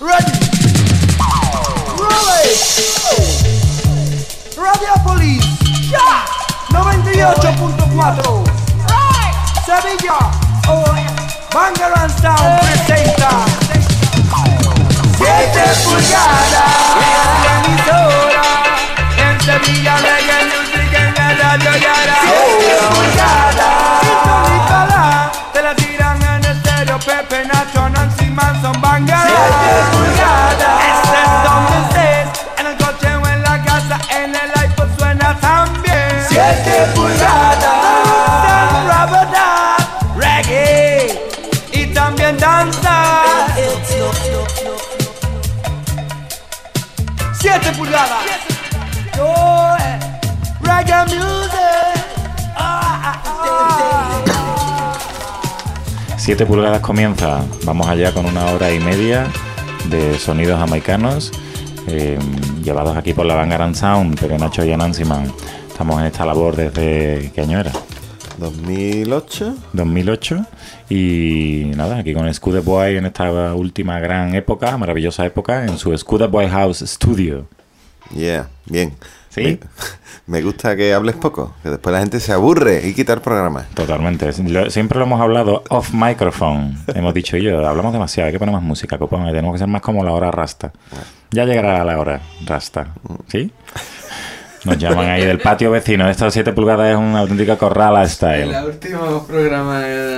Ready. Roll it. Radiopolis. Ya. 98.4. Sevilla. Bangarang Sound presenta 7 pulgadas. En emisora. En Sevilla Reggae Music en la radio Yara. 7 pulgadas. Sintonízala. Te la tiran en estéreo. Pepe, Nacho, Nancy Manson, Bangarang. 7 pulgadas. Estés donde estés. En el coche o en la casa. En el iPod suena también. 7 pulgadas. Reggae y también danza. 7 pulgadas. Reggae music. 7 pulgadas comienza. Vamos allá con 1 hora y media de sonidos jamaicanos llevados aquí por la Bangarang Sound, Pepe, Nacho y Anansi Man. Estamos en esta labor desde... ¿qué año era? 2008 y nada, aquí con Schoolboy en esta última gran época, maravillosa época, en su Schoolboy House Studio. Yeah, bien. ¿Sí? Me gusta que hables poco, que después la gente se aburre y quita el programa. Totalmente. Siempre lo hemos hablado off microphone. Hemos dicho hablamos demasiado, hay que poner más música, copón, tenemos que ser más como la hora rasta. Ya llegará la hora rasta, ¿sí? Nos llaman ahí del patio vecino. Estas 7 pulgadas es una auténtica corrala style. El último programa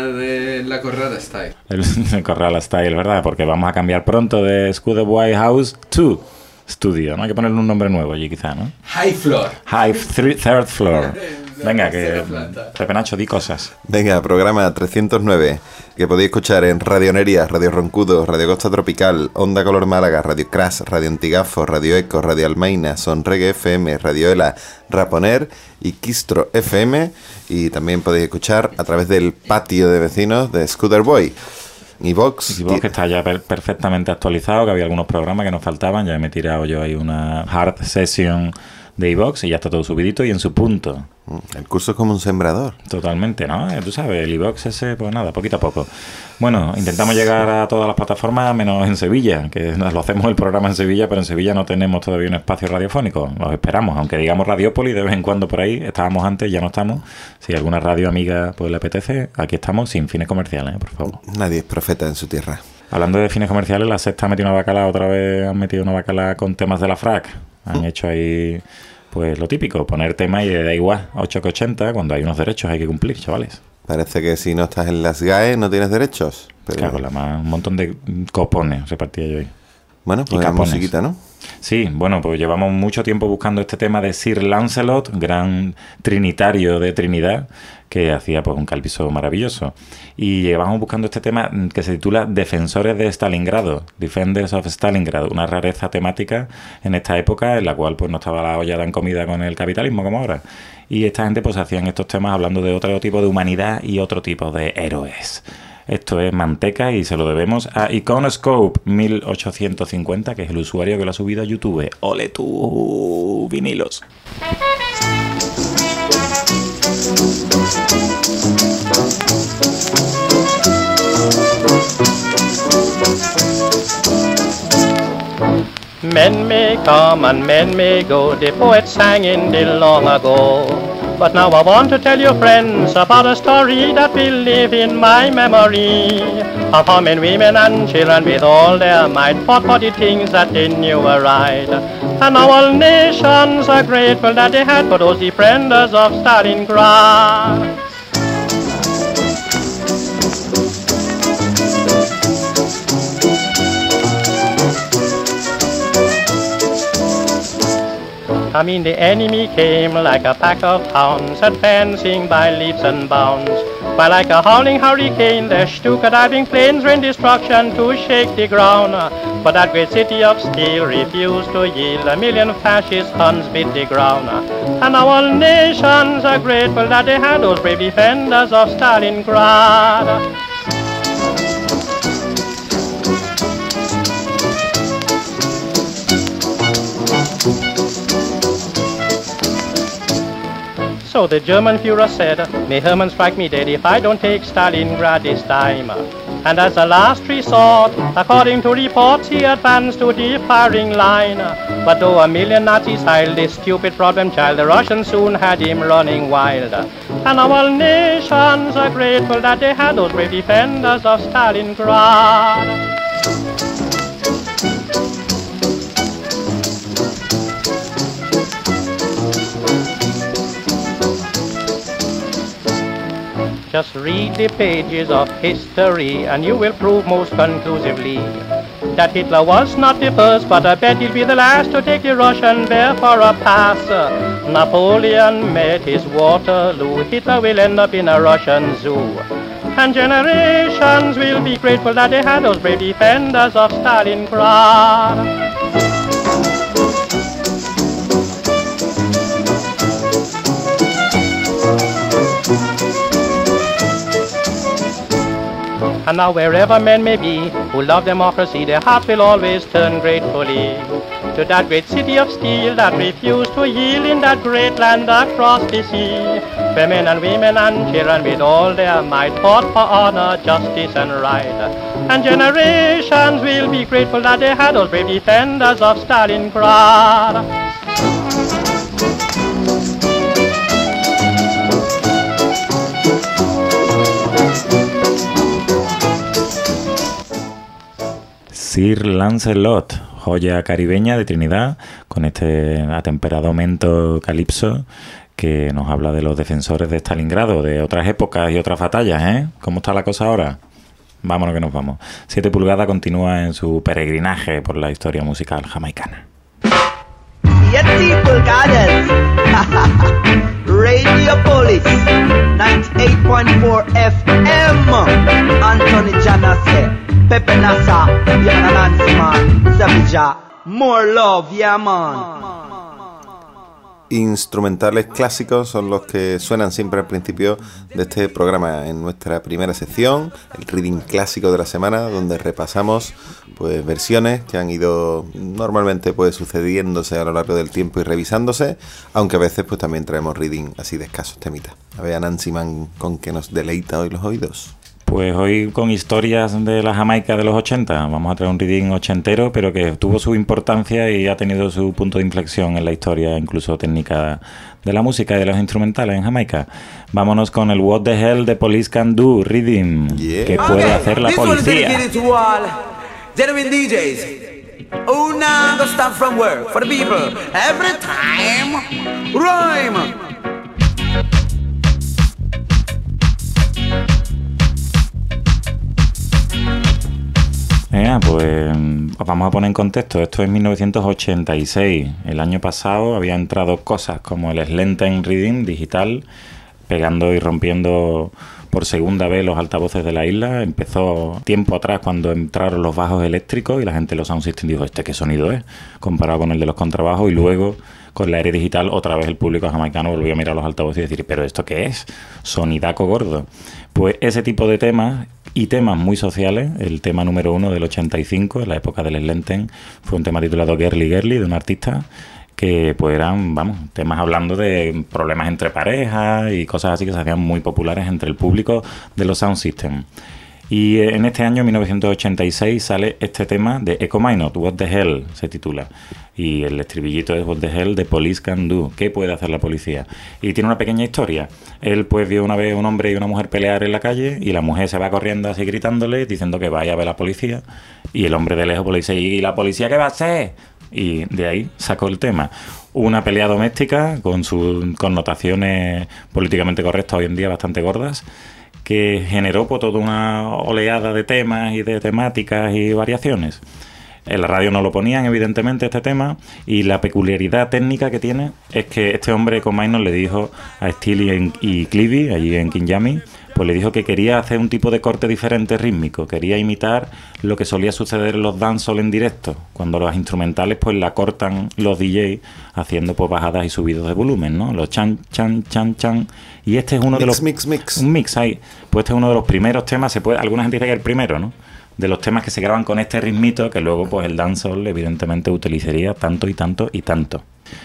de la corrala style. El corrala style, ¿verdad? Porque vamos a cambiar pronto de Schoolboy House to Studio, ¿no? Hay que ponerle un nombre nuevo allí quizá, ¿no? High Floor. Third Floor. Venga, que Pepe Nacho, di cosas. Venga, programa 309, que podéis escuchar en Radio Neria, Radio Roncudo, Radio Costa Tropical, Onda Color Málaga, Radio Crash, Radio Antigafo, Radio Eco, Radio Almaina, Son Reggae FM, Radio Ela, Raponer y Quistro FM. Y también podéis escuchar a través del patio de vecinos de Schoolboy. iVox, que está ya perfectamente actualizado, que había algunos programas que nos faltaban. Ya me he tirado yo ahí una hard session de iVox y ya está todo subidito y en su punto. El curso es como un sembrador. Totalmente, ¿no? Tú sabes, el iVox ese, pues nada, poquito a poco. Bueno, intentamos llegar a todas las plataformas, menos en Sevilla, que lo hacemos el programa en Sevilla, pero en Sevilla no tenemos todavía un espacio radiofónico. Los esperamos, aunque digamos Radiópolis de vez en cuando por ahí. Estábamos antes, ya no estamos. Si alguna radio amiga pues le apetece, aquí estamos sin fines comerciales, por favor. Nadie es profeta en su tierra. Hablando de fines comerciales, la Sexta ha metido una bacala, otra vez han metido una bacala con temas de la FRAC. Han hecho ahí... pues lo típico, poner tema y da igual, 8 que 80, cuando hay unos derechos hay que cumplir, chavales. Parece que si no estás en las GAE no tienes derechos. Pero... claro, un montón de copones repartía yo ahí. Bueno, pues la musiquita, ¿no? Sí, bueno, pues llevamos mucho tiempo buscando este tema de Sir Lancelot, gran trinitario de Trinidad, que hacía pues un calviso maravilloso. Y llevamos buscando este tema que se titula Defensores de Stalingrado, Defenders of Stalingrad, una rareza temática en esta época en la cual pues no estaba la olla tan comida con el capitalismo como ahora. Y esta gente pues hacían estos temas hablando de otro tipo de humanidad y otro tipo de héroes. Esto es Manteca y se lo debemos a Iconoscope 1850, que es el usuario que lo ha subido a YouTube. ¡Ole tú, vinilos! Men may come and men may go, the poet sang in the long ago. But now I want to tell you, friends, about a story that will live in my memory, of how men, women and children with all their might fought for the things that they knew were right. And now all nations are grateful that they had for those defenders of Stalingrad. I mean the enemy came like a pack of hounds, advancing by leaps and bounds, while like a howling hurricane their Stuka diving planes rained destruction to shake the ground. But that great city of steel refused to yield, a million fascist Huns beat the ground. And now all nations are grateful that they had those brave defenders of Stalingrad. So the German Führer said, may Hermann strike me dead if I don't take Stalingrad this time. And as a last resort, according to reports, he advanced to the firing line. But though a million Nazis hiled this stupid problem child, the Russians soon had him running wild. And our nations are grateful that they had those brave defenders of Stalingrad. Just read the pages of history and you will prove most conclusively that Hitler was not the first, but I bet he'll be the last to take the Russian bear for a pass. Napoleon met his Waterloo, Hitler will end up in a Russian zoo. And generations will be grateful that they had those brave defenders of Stalingrad. And now wherever men may be who love democracy, their hearts will always turn gratefully to that great city of steel that refused to yield in that great land across the sea. Where men and women and children with all their might fought for honor, justice and right. And generations will be grateful that they had those brave defenders of Stalingrad. Sir Lancelot, joya caribeña de Trinidad, con este atemperado mento calipso que nos habla de los defensores de Stalingrado, de otras épocas y otras batallas, ¿eh? ¿Cómo está la cosa ahora? Vámonos que nos vamos. 7 pulgadas continúa en su peregrinaje por la historia musical jamaicana. 7 pulgadas. Radio Police 98.4 FM. Anthony Janase, Pepe Nasa, Yana Nancy man, Savija, more love, yeah man. Instrumentales clásicos son los que suenan siempre al principio de este programa, en nuestra primera sección, el reading clásico de la semana, donde repasamos pues versiones que han ido normalmente pues sucediéndose a lo largo del tiempo y revisándose, aunque a veces pues también traemos reading así de escasos temitas. A ver a Nancy Man con que nos deleita hoy los oídos. Pues hoy con historias de la Jamaica de los 80, vamos a traer un reading ochentero, pero que tuvo su importancia y ha tenido su punto de inflexión en la historia, incluso técnica de la música y de los instrumentales en Jamaica. Vámonos con el What the Hell the Police Can Do reading, que puede hacer la policía. Genuine DJs, who now go stop from work for the people every time. Rhyme. Pues os vamos a poner en contexto. Esto es 1986. El año pasado había entrado cosas como el Slenten Reading digital, pegando y rompiendo por segunda vez los altavoces de la isla. Empezó tiempo atrás cuando entraron los bajos eléctricos y la gente de los sound system dijo, ¿este qué sonido es? Comparado con el de los contrabajos. Y luego con la era digital otra vez el público jamaicano volvió a mirar los altavoces y decir, ¿pero esto qué es? Sonidaco gordo. Pues ese tipo de temas y temas muy sociales. El tema número 1 del 85, en la época del Slenten, fue un tema titulado Girly Girly, de un artista que pues eran, temas hablando de problemas entre parejas y cosas así que se hacían muy populares entre el público de los sound system. Y en este año, 1986, sale este tema de Echo Minot, What the Hell se titula. Y el estribillito es What the Hell the Police Can Do, ¿qué puede hacer la policía? Y tiene una pequeña historia. Él pues vio una vez un hombre y una mujer pelear en la calle y la mujer se va corriendo así gritándole, diciendo que vaya a ver a la policía. Y el hombre de lejos pues, le dice, ¿y la policía qué va a hacer? Y de ahí sacó el tema. Una pelea doméstica con sus connotaciones políticamente correctas hoy en día bastante gordas, que generó pues, toda una oleada de temas y de temáticas y variaciones. En la radio no lo ponían, evidentemente, este tema, y la peculiaridad técnica que tiene es que este hombre con Minor le dijo a Steely y Clevie, allí en Kinyami, pues le dijo que quería hacer un tipo de corte diferente rítmico, quería imitar lo que solía suceder en los dancehall en directo, cuando los instrumentales pues la cortan los DJs haciendo pues bajadas y subidos de volumen, ¿no? Los chan, chan, chan, chan. Y este es uno de los... Mix. Un mix ahí. Pues este es uno de los primeros temas, alguna gente dice que es el primero, ¿no? De los temas que se graban con este ritmito que luego pues el dancehall evidentemente utilizaría tanto y tanto y tanto.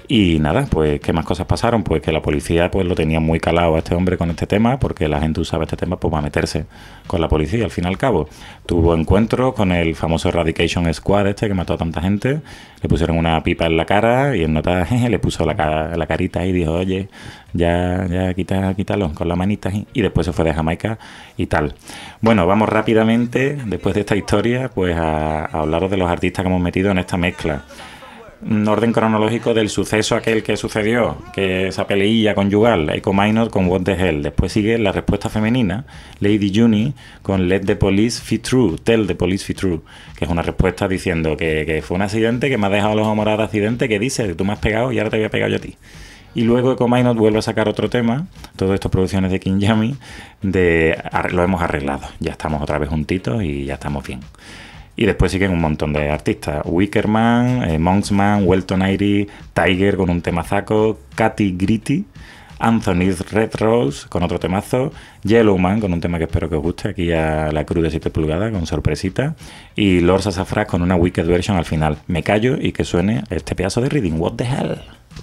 Y nada, pues ¿qué más cosas pasaron? Pues que la policía pues lo tenía muy calado a este hombre con este tema, porque la gente usaba este tema pues para meterse con la policía al fin y al cabo. Tuvo encuentros con el famoso Eradication Squad que mató a tanta gente, le pusieron una pipa en la cara y en nota le puso la carita y dijo, oye, ya quítalo con la manita, y después se fue de Jamaica y tal. Bueno, vamos rápidamente, después de esta historia, pues a hablaros de los artistas que hemos metido en esta mezcla. Un orden cronológico del suceso aquel que sucedió, que esa peleilla conyugal, Echo Minor con What the Hell. Después sigue la respuesta femenina, Lady Juni con Let the Police Be True, Tell the Police Be True, que es una respuesta diciendo que fue un accidente, que me ha dejado los ojos de accidente, que dice que tú me has pegado y ahora te voy a pegar yo a ti. Y luego Echo Minor vuelve a sacar otro tema, todo esto producciones de King Yami, lo hemos arreglado, ya estamos otra vez juntitos y ya estamos bien. Y después siguen un montón de artistas. Wickerman, Monksman, Welton Airy, Tiger con un temazaco, Katy Gritty, Anthony Red Rose con otro temazo, Yellowman con un tema que espero que os guste, aquí a la cruz de 7 pulgadas con sorpresita, y Lord Sassafras con una Wicked version al final. Me callo y que suene este pedazo de reading. What the hell?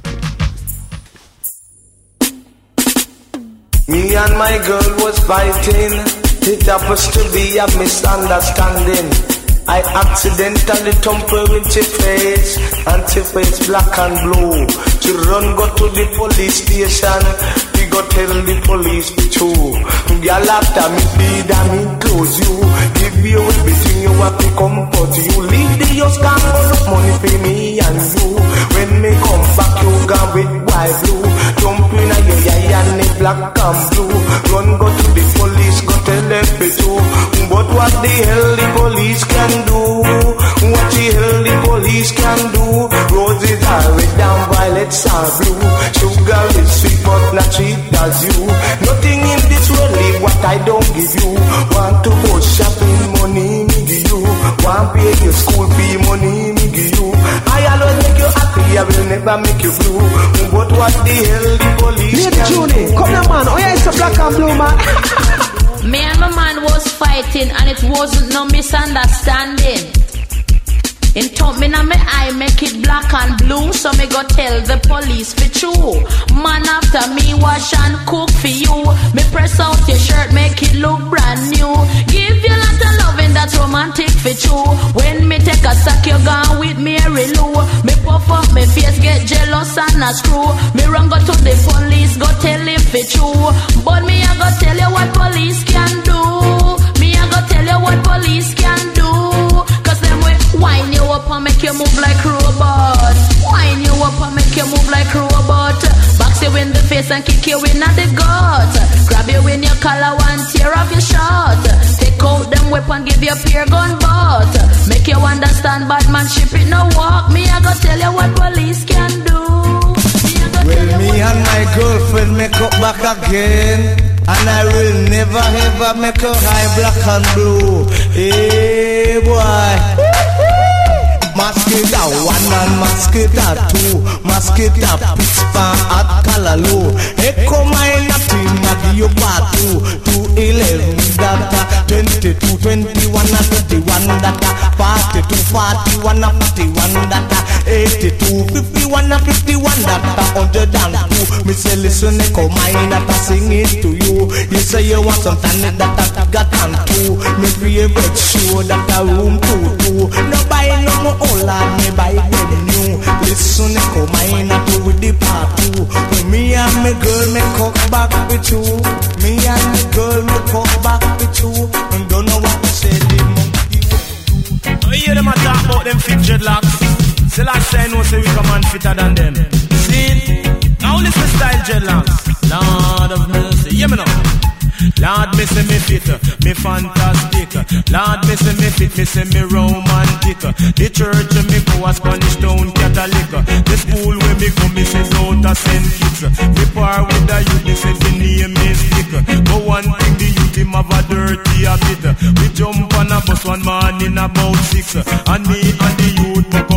Me and my girl was fighting. It happens to be a misunderstanding. I accidentally tumbled with your face, and your face black and blue. To run, go to the police station. We go tell the police the truth. Girl after me feed and me close you. Give you everything you want to comfort you. Leave the house, come on up money for me and you. When me come back, you gone with white blue. Jump in a yeah and the black and blue. Run, go to the police, go tell them the truth. But what the hell the police can do? What the hell the police can do? Roses are red and violets are blue. Sugar is sweet but not sweet as you. Nothing in this world leave what I don't give you. Want to go shopping, money me give you. Want pay your school fee, money me give you. I always make you happy, I will never make you blue. But what the hell the police Lady can Junie, do? come here man, oh yeah, it's a black and blue man. Me and my man was fighting and it wasn't no misunderstanding. In top me na me eye make it black and blue, so me go tell the police for true. Man after me wash and cook for you. Me press out your shirt make it look brand new. Give you lot of loving that's romantic for true. When me take a sack you gone with Mary Lou. Me puff up me face get jealous and a screw. Me run go to the police go tell him for true. But me I go tell you what police can do. Me I go tell you what police can do. Cause them way wine you up and make you move like robot. Wine you up and make you move like robot. Box you in the face and kick you in at the gut. Grab you in your collar and tear off your shirt. Take out them weapon, give you a peer gun butt. Make you understand bad man ship it no walk. Me I go tell you what police can do. Well, me and my girlfriend make up back again, and I will never ever make her high black and blue. Hey boy. Mosquito 1 and mosquito 2. Mosquito Pittsburgh at Callaloo. Echo Minor team at you part 2. 211 data 22, 21 and 21 data 42, 41 and 41 data 82, 51 and 51 data 102. Me say listen Echo Minor sing it to you. You say you want some tannin that I got on 2. Me favorite show that a room 22. No buy no more. All on me by them new. Listen, Echo Minor to with the part 2. When me and my girl me cock back with you. Me and my girl me cock back with you. And don't know what to say. The monkey. I hear them a talk about them fit dreadlocks. Still I say no say we come on fitter than them. See? Now listen style dreadlocks. Lord of mercy, hear me now. Lord, me say me fit, me fantastic. Lord, me say me fit, me say me romantic. The church me go a Spanish Town Catholic. The school where me go, me say out a St. Kitts. Me par with the youth, me say the name is Dick. But one thing the youth him have a dirty habit. We jump on a bus one morning about 6, and me and the youth walk up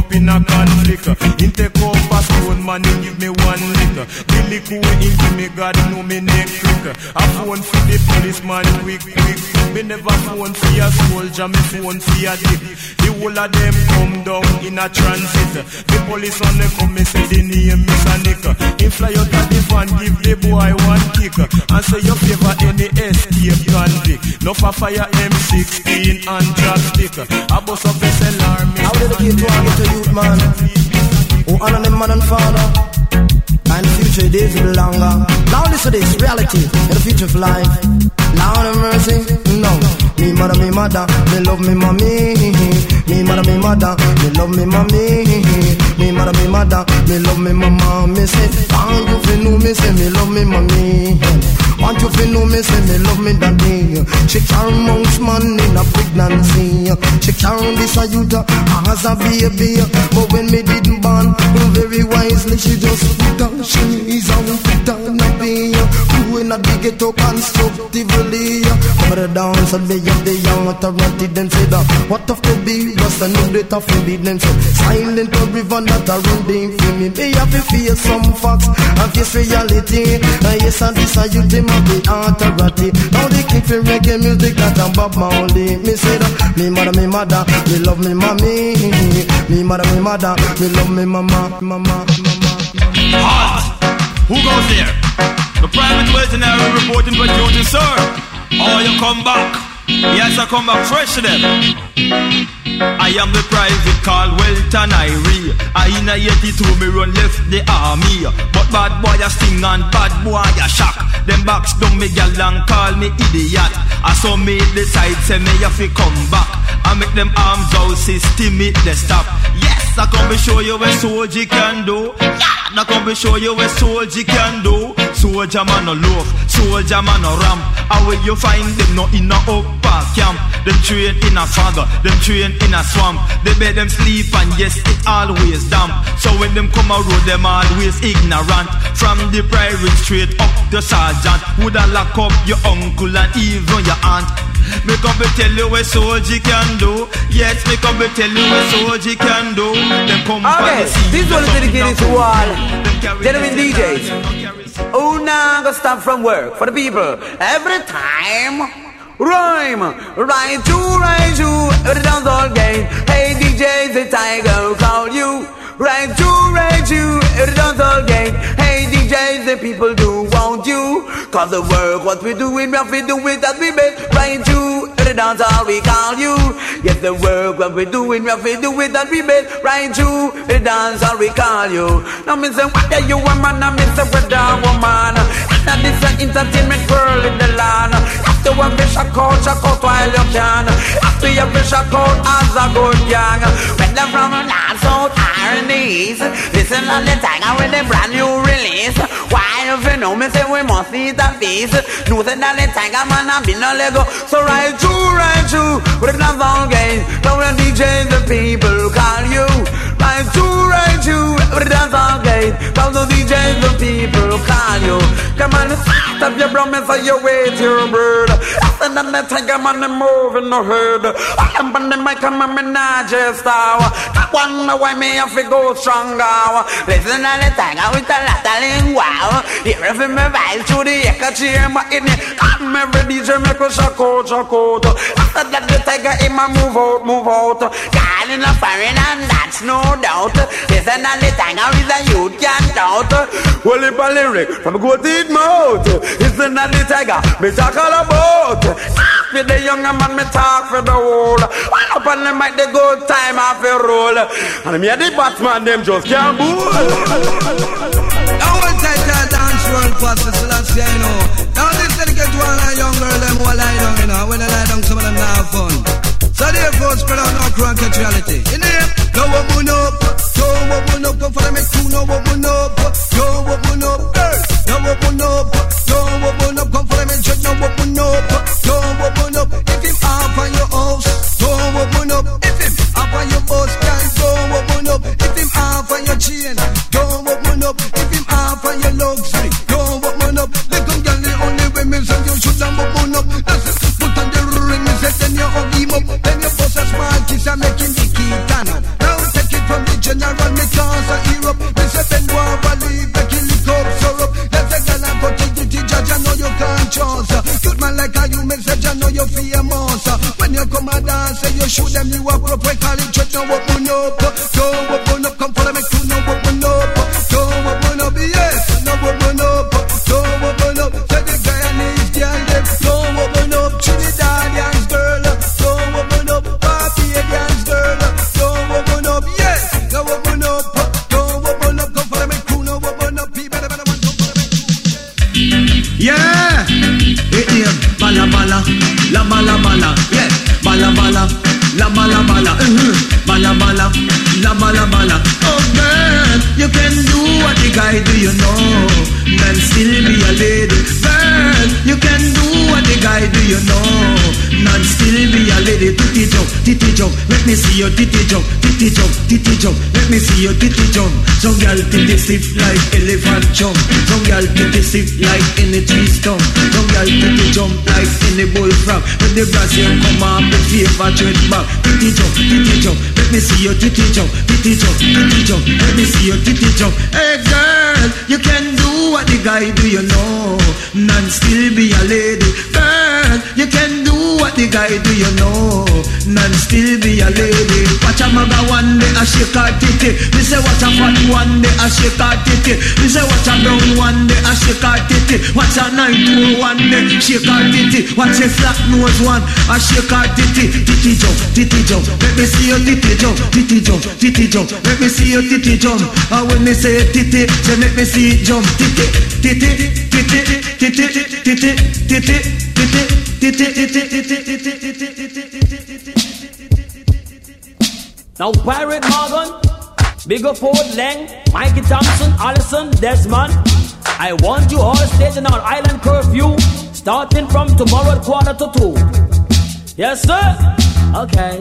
up in a conflict. He take up a stone man, he give me one lick. The liquor he give me, God know me neck quick. I phone for the policeman quick. Me never phone for a soldier, me phone for a dick. The whole of them come down in a transit. The police on the come, me say the name is a nick. He fly out of the van, give the boy one kick. And say you favor any escape convict. No for fire M16 and drastic. I bust up the alarm. I will dedicate to all the youth man who honor them man and father, and the future days will be longer. Now listen to this reality in the future of life. Lord have mercy, no. Me mother, me love me mommy. Me mother, me love me mommy. Me mother, me love me mama. Me say, want you fi know me, say me love me mommy. Want you fi know me, say me love me daddy. She carry mouse man in a pregnancy. She carry this a youth as a baby. But when me didn't born, very wisely she just put on shoes and put on a beer. Who in a dig it up constructively. Come to dance and they have the young authority. Then say that what of the be was the new date of the then say silent a river that a run down for me. They have to face some facts and face reality. And yes, and this a youth them have the authority. Now they keep the reggae music that I'm Bob Marley. Me say that me mother, me love me mommy. Me mother, me love me mama. Halt! Who goes there? The private mercenary reporting for duty, sir. Oh, you come back. Yes, I come back fresh to them. I am the private called Welton Irie. I in a 82 me run left the army. But bad boy a sting and bad boy a shock. Them backs down me gal and call me idiot. I saw me decide say me have to come back. I make them arms out system it they stop. Yes, I come to show you what soldier can do. Yeah, I come to show you what soldier can do. Soldier man no loaf, soldier man no ramp. How will you find them not in a upper camp? Them train in a father, them train in a swamp. They bed them sleep and yes, it always damp. So when them come out road, them always ignorant. From the private straight up to sergeant. Woulda lock up your uncle and even your aunt. Me come to tell you what soldier can do. Yes, me come to tell you what soldier can do. Them come okay, this one is dedicated to all gentlemen DJs who now go stop from work for the people every time. Rhyme, right to the dance all game. Hey DJ, the tiger call you. Right to the dance all game. Hey DJ, the people do want you. Cause the work what we doing, we have to do it that we make. Right to the dance all we call you. Yes, the work what we doing, we have to do it that we make. Right to the dance all we call you. Now me say what are you a man, and me say what a woman. And this an entertainment girl in the land. After one fish a coat while you can. After you fish a coat as a good young. When them from the north, south, and east. Listen on the tiger with a brand new release. Why if you know me say we must eat a feast. No say that the tiger man a been a Lego. So right to with the dance all game. Now the DJ the people call you. Right to with the dance all game. Now the DJ the people call you. Come on, stop your promise or you wait your bird. After that the tiger man a move in the herd. I am on the mic and I'm in a just hour. I wonder why me have to go stronger. Listen to the tiger with a lot of lingua. Here if me vibe to the echo chamber in it. I'm every DJ make a shakot. After that the tiger in my move out. Girl in a foreign and that's no doubt. Listen to the tiger with a youth can't doubt. Well if a lyric from a good eat mouth. Listen to the tiger me talk all about. For the younger man me talk for the old. All up on the mic the good time off the roll. And me the Batman them just can't bull. Now one title dance roll fast the Celestia, you know. Now this dedicate to all the young girl them who lie down, you know. When they lie down some of them now have fun. So therefore spread out no crank catch reality. In here, no woman up. Don't woman up, come for the make two, no woman up. Don't woman up, girl. No woman up. Don't woman up, come for the make shut, no woman up. Don't woman up, if him off on your house. Don't woman up, if him off on your bus, can't don't woman up. If him off on your chain, don't woman up. If him off on your luxury, don't woman up. They come down the only women, so you should have woman up. That's it, put on the ring, then you hug him up. Then you bust a small kiss and make him the key turn up. Now take it from the man like a you message, I know you're famous. When you come and dance, say you shoot them, you appropriate college, don't open up. Don't open up, come follow me to no open up. Don't open up, yes, no open up. Don't open up, say the Guyanese girl, them. Don't open up, Trinidadians girl. Don't open up, Barbadians girl. Don't open up, yes, no open up. Don't open up, come follow me to no open up. People better want to follow me. Yeah, it is bala bala, la bala bala, yeah, bala bala, la bala bala, bala bala, la bala bala. Oh girl, you can do what the guy do, you know, and still be a lady. Girl, you can do what the guy do, you know, and still be a lady. Titty jump, let me see your titty jump, titty jump, let me see your titty jump. Some girl titty stiff like elephant jump, some girl titty stiff like any tree stump, some girl titty jump like any bullfrog. When the Brazil come up, the fever tread back. Titty jump, let me see your titty jump, titty jump, let me see your titty jump. Hey girl, you can do what the guy do, you know, and still be a lady. Girl, you can do what the guy do, you know, and still be a lady. Watch a maga one day, a shake her titty. Me say watch a fat one day, a shake her titty. Me say watch a brown one day, a shake her titty. Watch a night one day, shake her titty. Watch a flat nose one, a shake her titty. Titty jump, let me see your titty jump, titty jump, let me see your titty jump. And when me say titty, say let me see it jump. Now Pirate Morgan, Big up Ford Lang, Mikey Thompson, Allison, Desmond. I want you all staging our island curfew, starting from tomorrow at 1:45. Yes sir? Okay.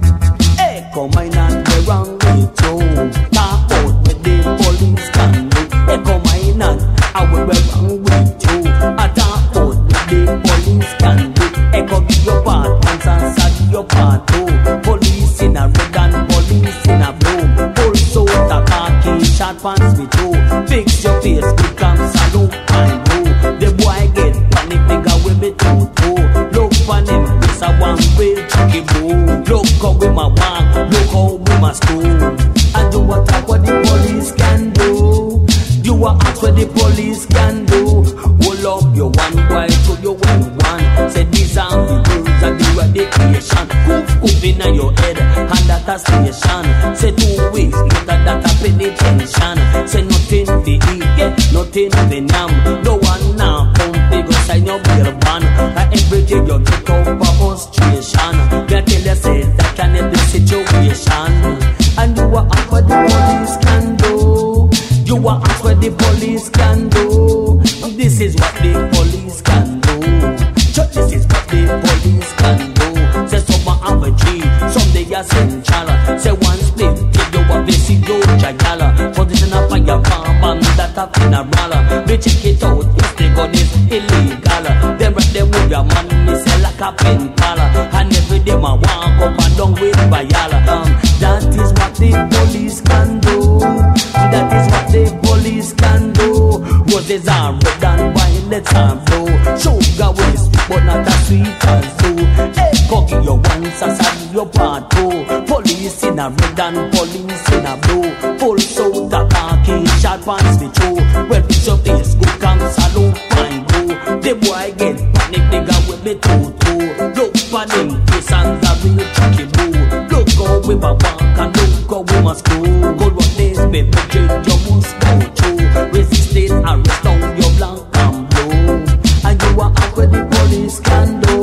Hey, come on and get wrong with you. Talk out with the police can do. Hey, come on and I will be wrong with you. I talk out with the police can do. Hey, come give your part, and sag your part too. Police in a red and police in a blue. Also the khaki short pants with you. Fix your face, become salute and go. The boy get panic, nigga will be too. Look for him, it's a one-way chicken boo. Look how we my walk, look how we my school. I do what the police can do. You are ask what the police can do. Hold up your one boy to your one. Say these are the rules and the eradication. Goof in your head, and that a station. Say 2 weeks, later that a penitentiary. Say nothing to eat, yeah, nothing to yam. No one now come big sign your bail ban. Every day you get up a frustration. They tell you say that can end the situation. And you are ask what the police can do. You are ask what the police can do. This is what the police can do. This is what the police can do. Say some have a G, some they are central. Say one split, give you a basic go jagala. Position up on your farm and that a funeral. They check it out if the gun is illegal. Them right there with your man, me say like a pen pala. And every day my walk up and down with Bayala. That is what the police can do. That is what the police can do. Roses are red and violets are blue. Sugar will sweet but not as sweet as you. Hey, cocky your one, sasa your part two. Police in a red and police in a blue. Full soul the khaki, short pants with you. Well, fix your face, go come salute and go. The boy get panic, nigga with me too. Look for them, face and the real tricky boo. Look how we my walk and look how we my school. Good one days, baby, change your moves go through. Resisting, arrest on your black and blue. And you are out where the police can do.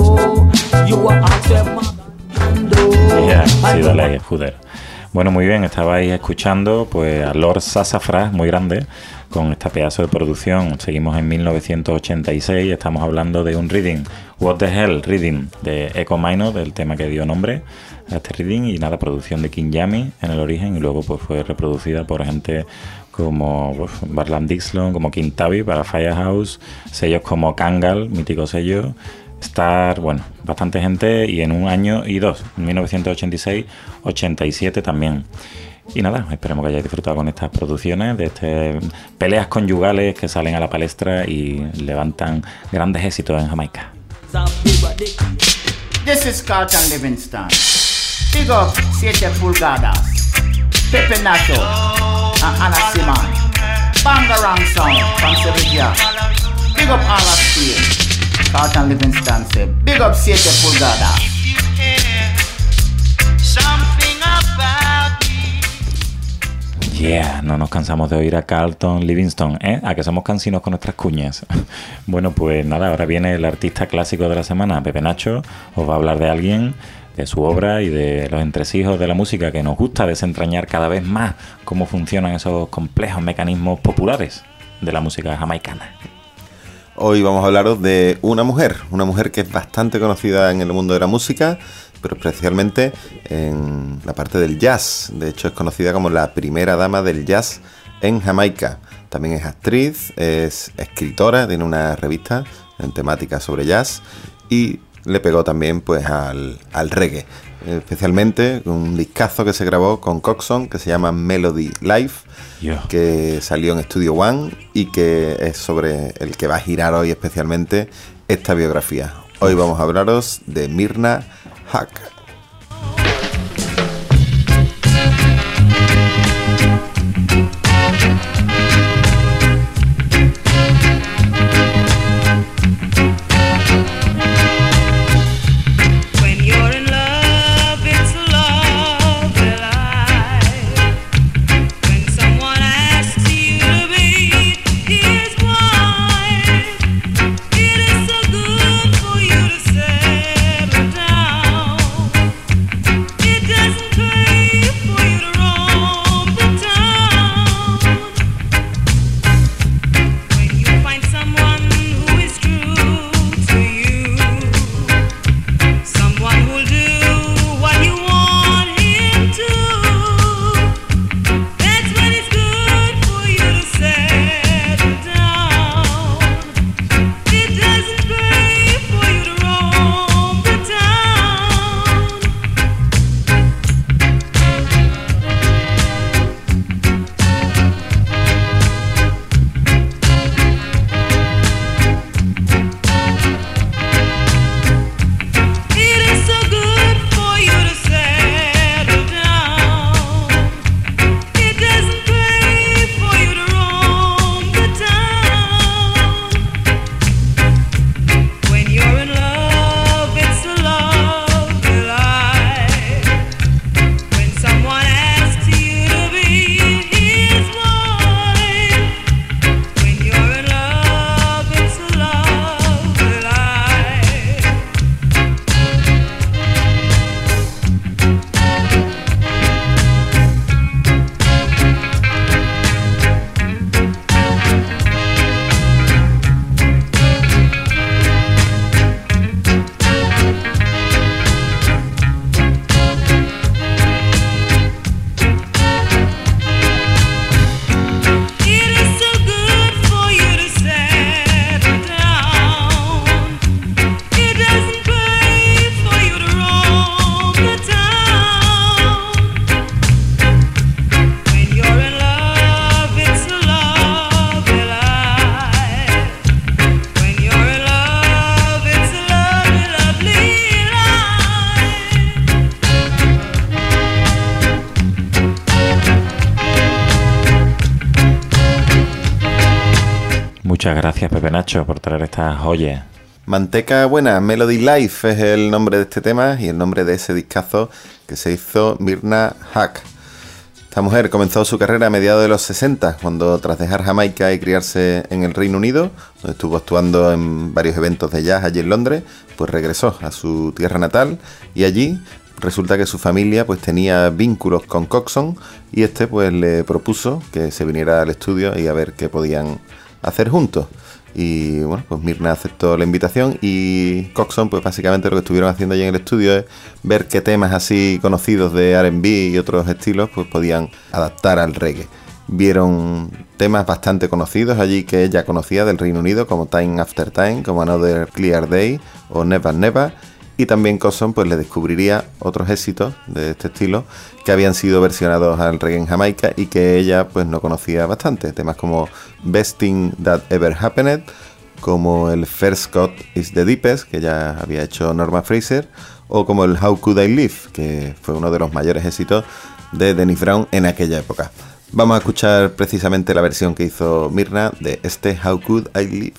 You are out where my can do. Yeah, sí, dale, joder. Bueno, muy bien, estabais escuchando pues a Lord Sassafras, muy grande, con esta pedazo de producción. Seguimos en 1986, estamos hablando de un reading, What the Hell Reading, de Echo Minor, del tema que dio nombre a este reading, y nada, producción de King Yami en el origen, y luego pues fue reproducida por gente como Barland Dixlon, como King Tabby para Firehouse, sellos como Kangal, mítico sello, Star, bueno, bastante gente, y en un año y dos, en 1986, 87 también. Y nada, esperemos que hayáis disfrutado con estas producciones de peleas conyugales que salen a la palestra y levantan grandes éxitos en Jamaica. This is Carlton Livingston. Big up 7 pulgadas. Pepe Nacho and Anna Simon. Bangarang sound from Sevilla. Big up all of Spain. Carlton Livingston say, big up 7 pulgadas. Yeah, no nos cansamos de oír a Carlton Livingston, ¿eh? A que somos cansinos con nuestras cuñas. Bueno, pues nada, ahora viene el artista clásico de la semana, Pepe Nacho. Os va a hablar de alguien, de su obra y de los entresijos de la música, que nos gusta desentrañar cada vez más cómo funcionan esos complejos mecanismos populares de la música jamaicana. Hoy vamos a hablaros de una mujer que es bastante conocida en el mundo de la música, pero especialmente en la parte del jazz. De hecho, es conocida como la primera dama del jazz en Jamaica. También es actriz, es escritora, tiene una revista en temática sobre jazz y le pegó también pues al reggae. Especialmente un discazo que se grabó con Coxsone que se llama Melody Life, que salió en Studio One y que es sobre el que va a girar hoy especialmente esta biografía. Hoy vamos a hablaros de Myrna Hack. Muchas gracias, Pepe Nacho, por traer estas joyas. Manteca Buena, Melody Life es el nombre de este tema y el nombre de ese discazo que se hizo Myrna Hack. Esta mujer comenzó su carrera a mediados de los 60, cuando tras dejar Jamaica y criarse en el Reino Unido, donde estuvo actuando en varios eventos de jazz allí en Londres, pues regresó a su tierra natal y allí resulta que su familia pues tenía vínculos con Coxsone y este pues le propuso que se viniera al estudio y a ver qué podían hacer juntos. Y bueno, pues Myrna aceptó la invitación y Coxsone pues básicamente lo que estuvieron haciendo allí en el estudio es ver qué temas así conocidos de R&B y otros estilos pues podían adaptar al reggae. Vieron temas bastante conocidos allí que ella conocía del Reino Unido, como Time After Time, como Another Clear Day o Never Never, y también Coxsone pues le descubriría otros éxitos de este estilo que habían sido versionados al reggae en Jamaica y que ella pues no conocía bastante, temas como Best Thing That Ever Happened como el First Cut is the Deepest, que ya había hecho Norma Fraser, o como el How Could I Live, que fue uno de los mayores éxitos de Dennis Brown en aquella época. Vamos a escuchar precisamente la versión que hizo Myrna de este How Could I Live.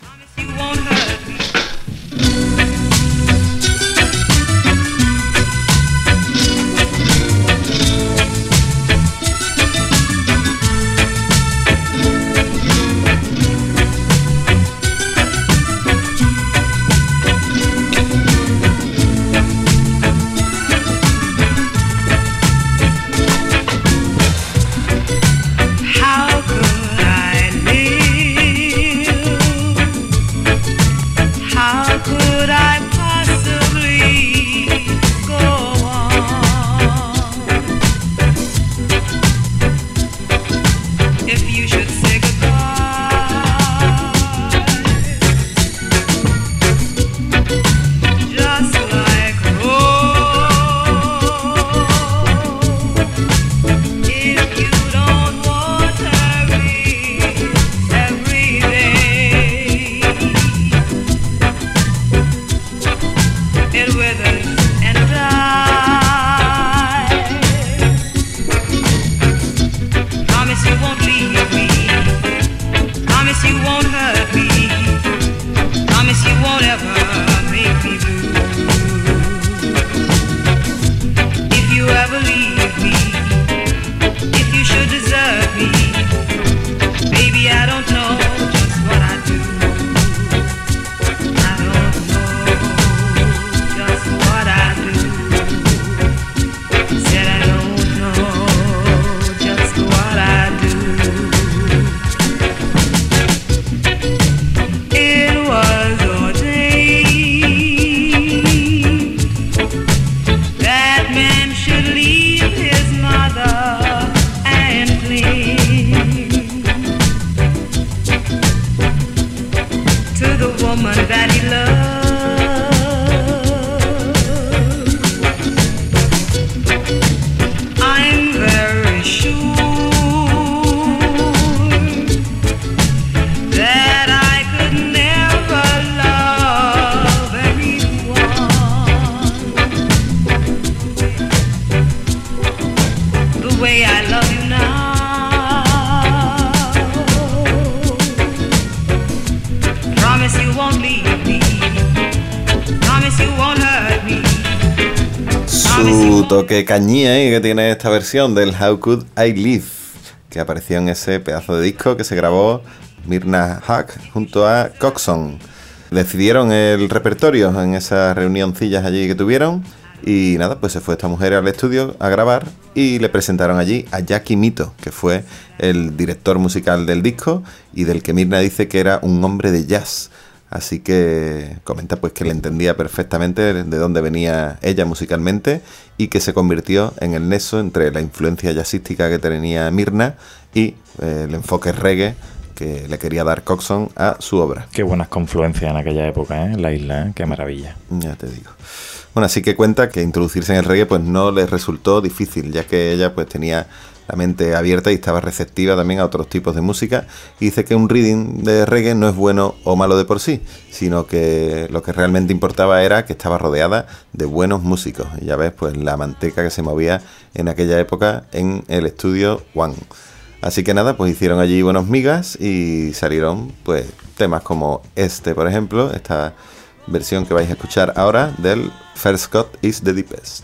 Su toque cañía que tiene esta versión del How Could I Live, que apareció en ese pedazo de disco que se grabó Myrna Hack junto a Coxon. Decidieron el repertorio en esas reunioncillas allí que tuvieron y nada, pues se fue esta mujer al estudio a grabar y le presentaron allí a Jackie Mittoo, que fue el director musical del disco y del que Myrna dice que era un hombre de jazz. Así que comenta pues que le entendía perfectamente de dónde venía ella musicalmente y que se convirtió en el nexo entre la influencia jazzística que tenía Myrna y el enfoque reggae que le quería dar Coxon a su obra. Qué buenas confluencias en aquella época, en la isla, qué maravilla. Ya te digo. Bueno, así que cuenta que introducirse en el reggae pues no le resultó difícil, ya que ella pues tenía la mente abierta y estaba receptiva también a otros tipos de música, y dice que un reading de reggae no es bueno o malo de por sí, sino que lo que realmente importaba era que estaba rodeada de buenos músicos, y ya ves pues la manteca que se movía en aquella época en el estudio One. Así que nada, pues hicieron allí buenos migas y salieron pues temas como este, por ejemplo, esta versión que vais a escuchar ahora del First Cut is the Deepest.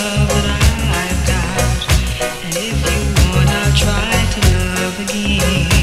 Try to love again.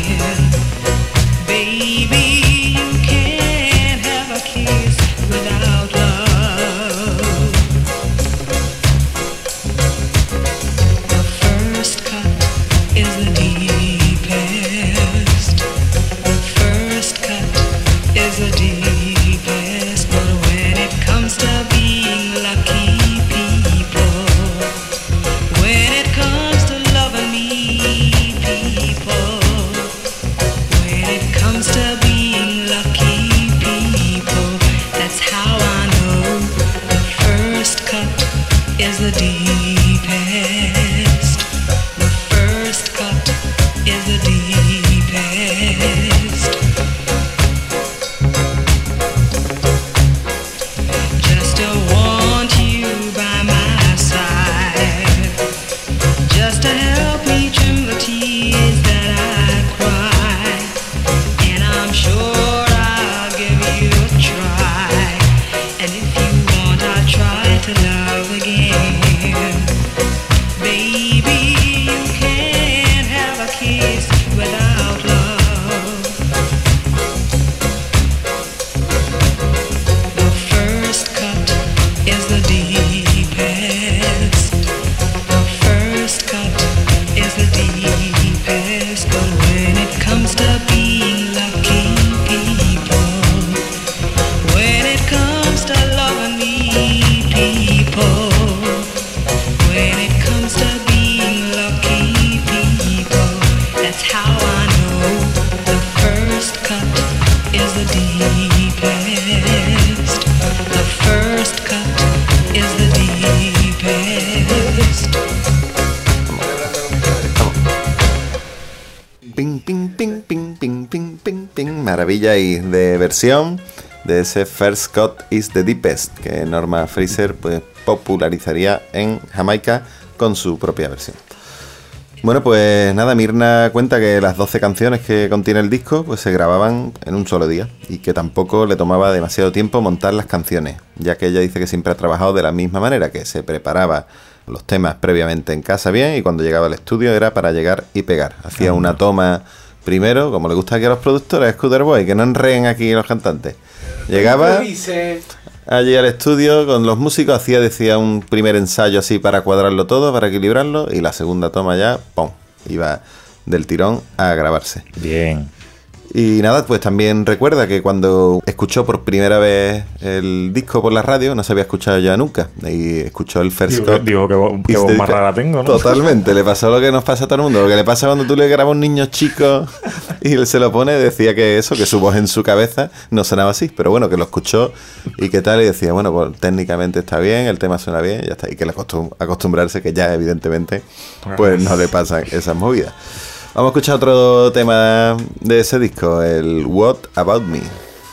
maravilla y de versión de ese First Cut is the Deepest que Norma Fraser pues popularizaría en Jamaica con su propia versión. Bueno, pues nada, Myrna cuenta que las 12 canciones que contiene el disco pues se grababan en un solo día y que tampoco le tomaba demasiado tiempo montar las canciones, ya que ella dice que siempre ha trabajado de la misma manera, que se preparaba los temas previamente en casa bien y cuando llegaba al estudio era para llegar y pegar. Hacía una toma primero, como le gusta aquí a los productores, Scooter Boy, que no enreen aquí los cantantes. Llegaba allí al estudio con los músicos, decía un primer ensayo así para cuadrarlo todo, para equilibrarlo, y la segunda toma ya, ¡pum!, iba del tirón a grabarse. Bien. Y nada, pues también recuerda que cuando escuchó por primera vez el disco por la radio, no se había escuchado ya nunca, y escuchó el First Cut. Digo, qué voz más rara tengo, ¿no? Totalmente, le pasó lo que nos pasa a todo el mundo, lo que le pasa cuando tú le grabas a un niño chico y él se lo pone, decía que eso, que su voz en su cabeza no sonaba así, pero bueno, que lo escuchó y qué tal, y decía, bueno, pues técnicamente está bien, el tema suena bien, y ya está, y que le costó acostumbrarse que ya evidentemente pues no le pasan esas movidas. Vamos a escuchar otro tema de ese disco, el What About Me.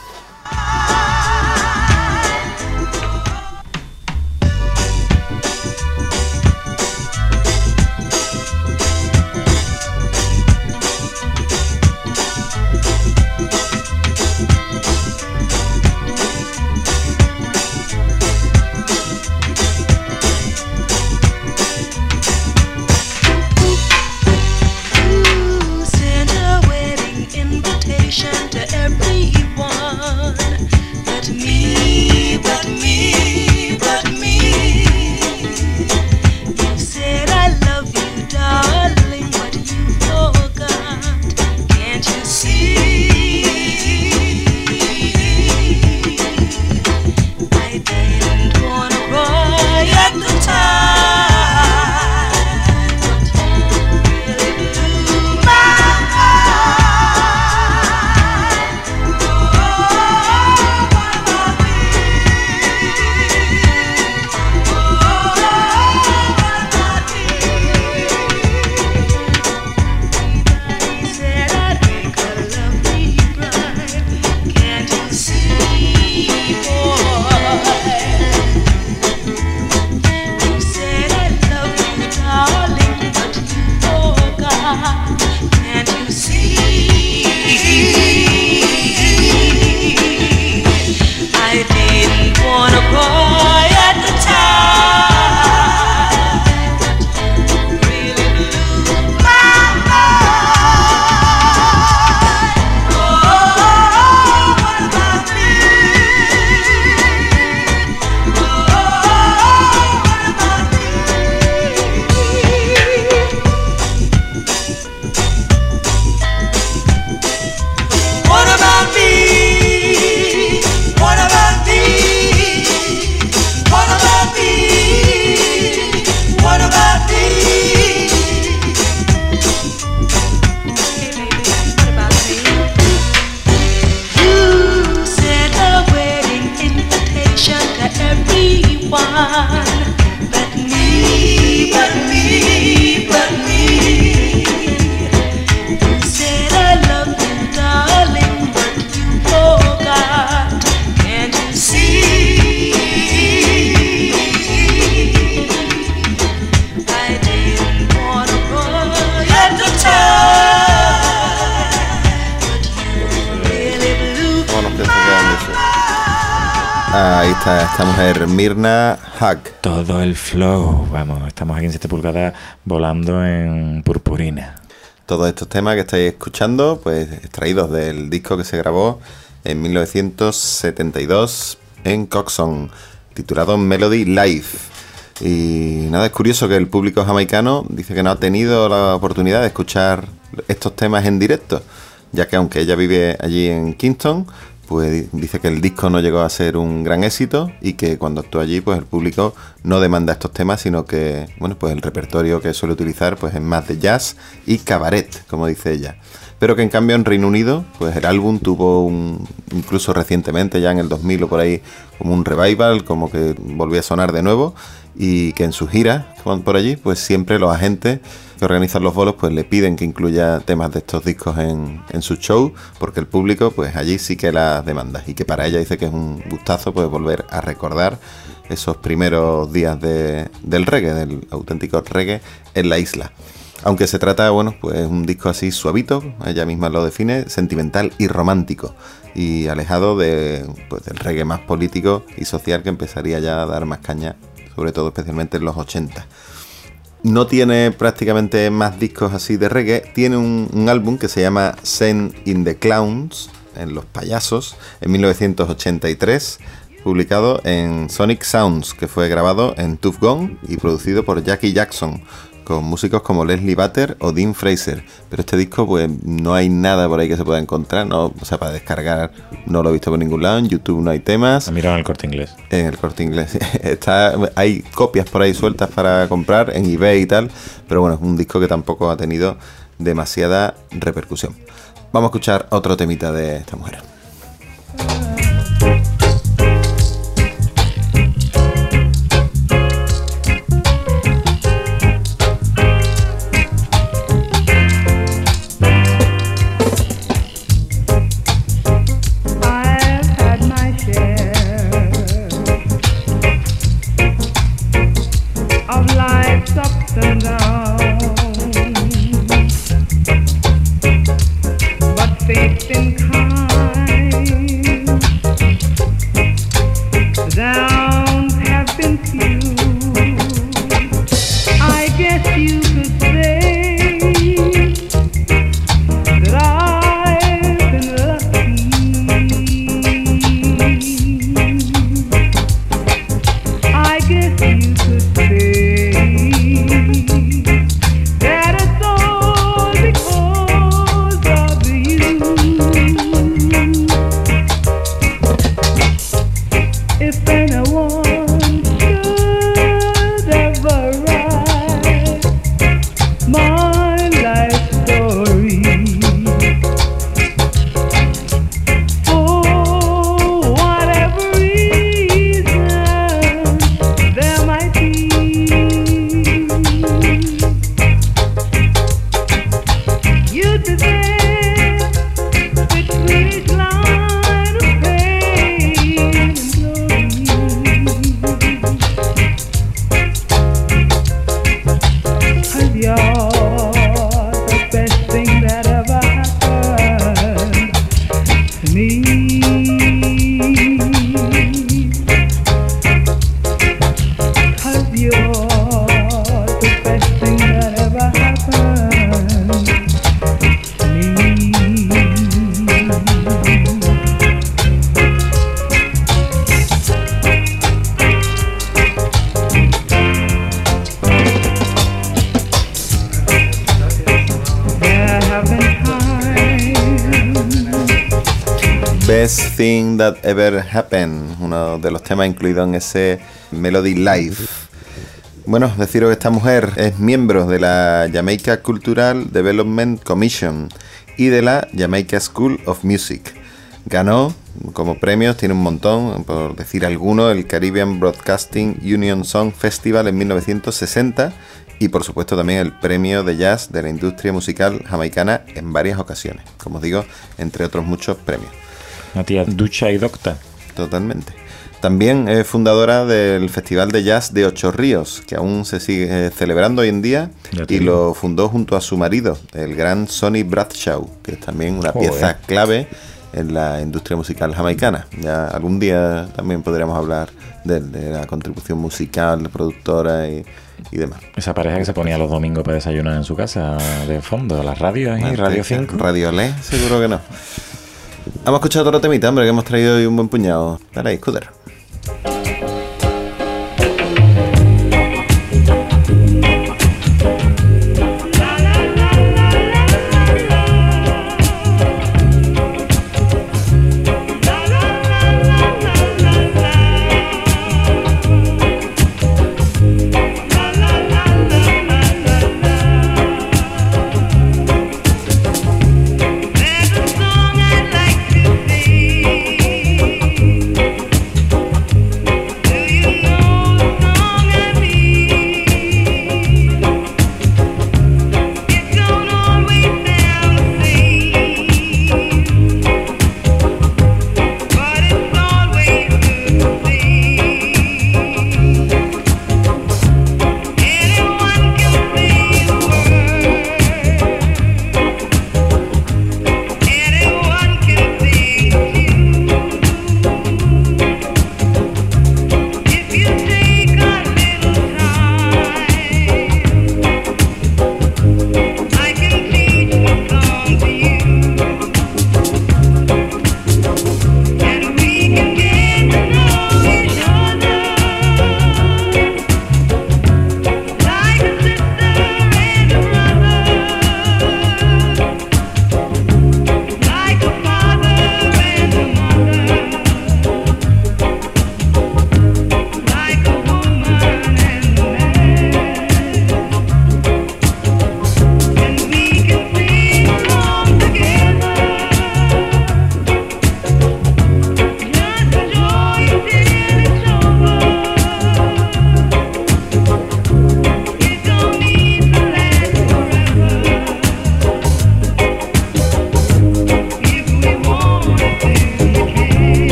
Ahí está esta mujer, Myrna Hug. Todo el flow, vamos, estamos aquí en 7 pulgadas volando en purpurina. Todos estos temas que estáis escuchando, pues extraídos del disco que se grabó en 1972 en Coxon, titulado Melody Life. Y nada, es curioso que el público jamaicano dice que no ha tenido la oportunidad de escuchar estos temas en directo, ya que aunque ella vive allí en Kingston, pues dice que el disco no llegó a ser un gran éxito y que cuando actuó allí, pues el público no demanda estos temas, sino que, bueno, pues el repertorio que suele utilizar pues es más de jazz y cabaret, como dice ella. Pero que en cambio en Reino Unido, pues el álbum tuvo incluso recientemente, ya en el 2000 o por ahí, como un revival, como que volvió a sonar de nuevo. y que en sus giras por allí, pues siempre los agentes que organizan los bolos pues le piden que incluya temas de estos discos en su show, porque el público pues allí sí que las demanda, y que para ella dice que es un gustazo pues volver a recordar esos primeros días del reggae, del auténtico reggae en la isla. Aunque se trata, bueno, pues un disco así suavito, ella misma lo define, sentimental y romántico, y alejado del reggae más político y social que empezaría ya a dar más caña, sobre todo especialmente en los 80. No tiene prácticamente más discos así de reggae, tiene un álbum que se llama Zen in the Clowns, en los payasos, en 1983, publicado en Sonic Sounds, que fue grabado en Tuff Gong y producido por Jackie Jackson, con músicos como Leslie Butter o Dean Fraser. Pero este disco pues no hay nada por ahí que se pueda encontrar, ¿no? O sea, para descargar no lo he visto por ningún lado, en YouTube no hay temas. Mira en el Corte Inglés. En el Corte Inglés. Hay copias por ahí sueltas para comprar en eBay y tal, pero bueno, es un disco que tampoco ha tenido demasiada repercusión. Vamos a escuchar otro temita de esta mujer. Best Thing That Ever Happened, uno de los temas incluidos en ese Melody Live. Bueno, deciros que esta mujer es miembro de la Jamaica Cultural Development Commission y de la Jamaica School of Music. Ganó como premios, tiene un montón, por decir alguno, el Caribbean Broadcasting Union Song Festival en 1960 y por supuesto también el premio de jazz de la industria musical jamaicana en varias ocasiones, como os digo, entre otros muchos premios. Una tía ducha y docta. Totalmente. También es fundadora del Festival de Jazz de Ocho Ríos, que aún se sigue celebrando hoy en día, y lo fundó junto a su marido, el gran Sonny Bradshaw, que es también una pieza clave en la industria musical jamaicana. Ya algún día también podríamos hablar de la contribución musical, productora y demás. Esa pareja que se ponía los domingos para desayunar en su casa de fondo, las radios y Radio 5. Radio Le, seguro que no. Hemos escuchado otro temita, hombre, que hemos traído hoy un buen puñado. Dale ahí, Scooter.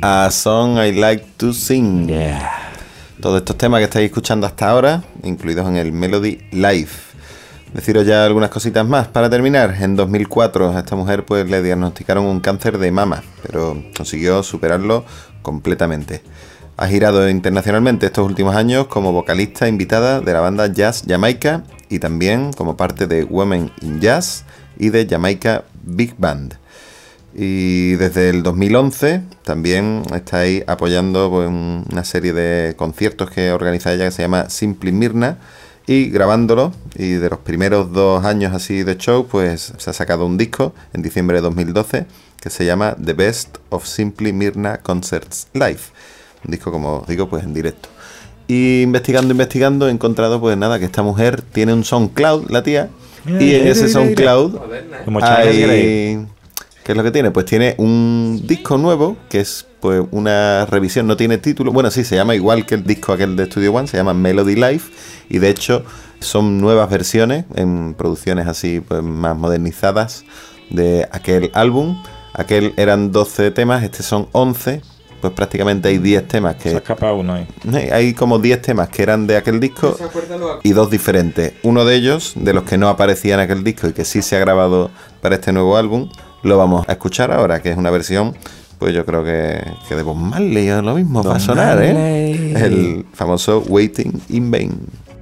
A Song I Like to Sing. Yeah. Todos estos temas que estáis escuchando hasta ahora, incluidos en el Melody Life. Deciros ya algunas cositas más. Para terminar, en 2004 a esta mujer pues le diagnosticaron un cáncer de mama, pero consiguió superarlo completamente. Ha girado internacionalmente estos últimos años como vocalista invitada de la banda Jazz Jamaica y también como parte de Women in Jazz y de Jamaica Big Band. Y desde el 2011 también está ahí apoyando pues, una serie de conciertos que organiza ella que se llama Simply Myrna, y grabándolo, y de los primeros 2 años así de show pues se ha sacado un disco en diciembre de 2012 que se llama The Best of Simply Myrna Concerts Live, un disco, como os digo, pues en directo. Y investigando he encontrado pues nada, que esta mujer tiene un SoundCloud, la tía, y en ese SoundCloud hay... ¿Qué es lo que tiene? Pues tiene un disco nuevo, que es pues una revisión, no tiene título. Bueno, sí, se llama igual que el disco aquel de Studio One, se llama Melody Life, y de hecho son nuevas versiones en producciones así pues más modernizadas de aquel álbum. Aquel eran 12 temas, este son 11, pues prácticamente hay 10 temas que... Se ha escapado uno ahí. Hay como 10 temas que eran de aquel disco y 2 diferentes. Uno de ellos, de los que no aparecía en aquel disco y que sí se ha grabado para este nuevo álbum, lo vamos a escuchar ahora, que es una versión, pues yo creo que de Bob Marley o lo mismo va a sonar, ¿eh? El famoso Waiting in Vain.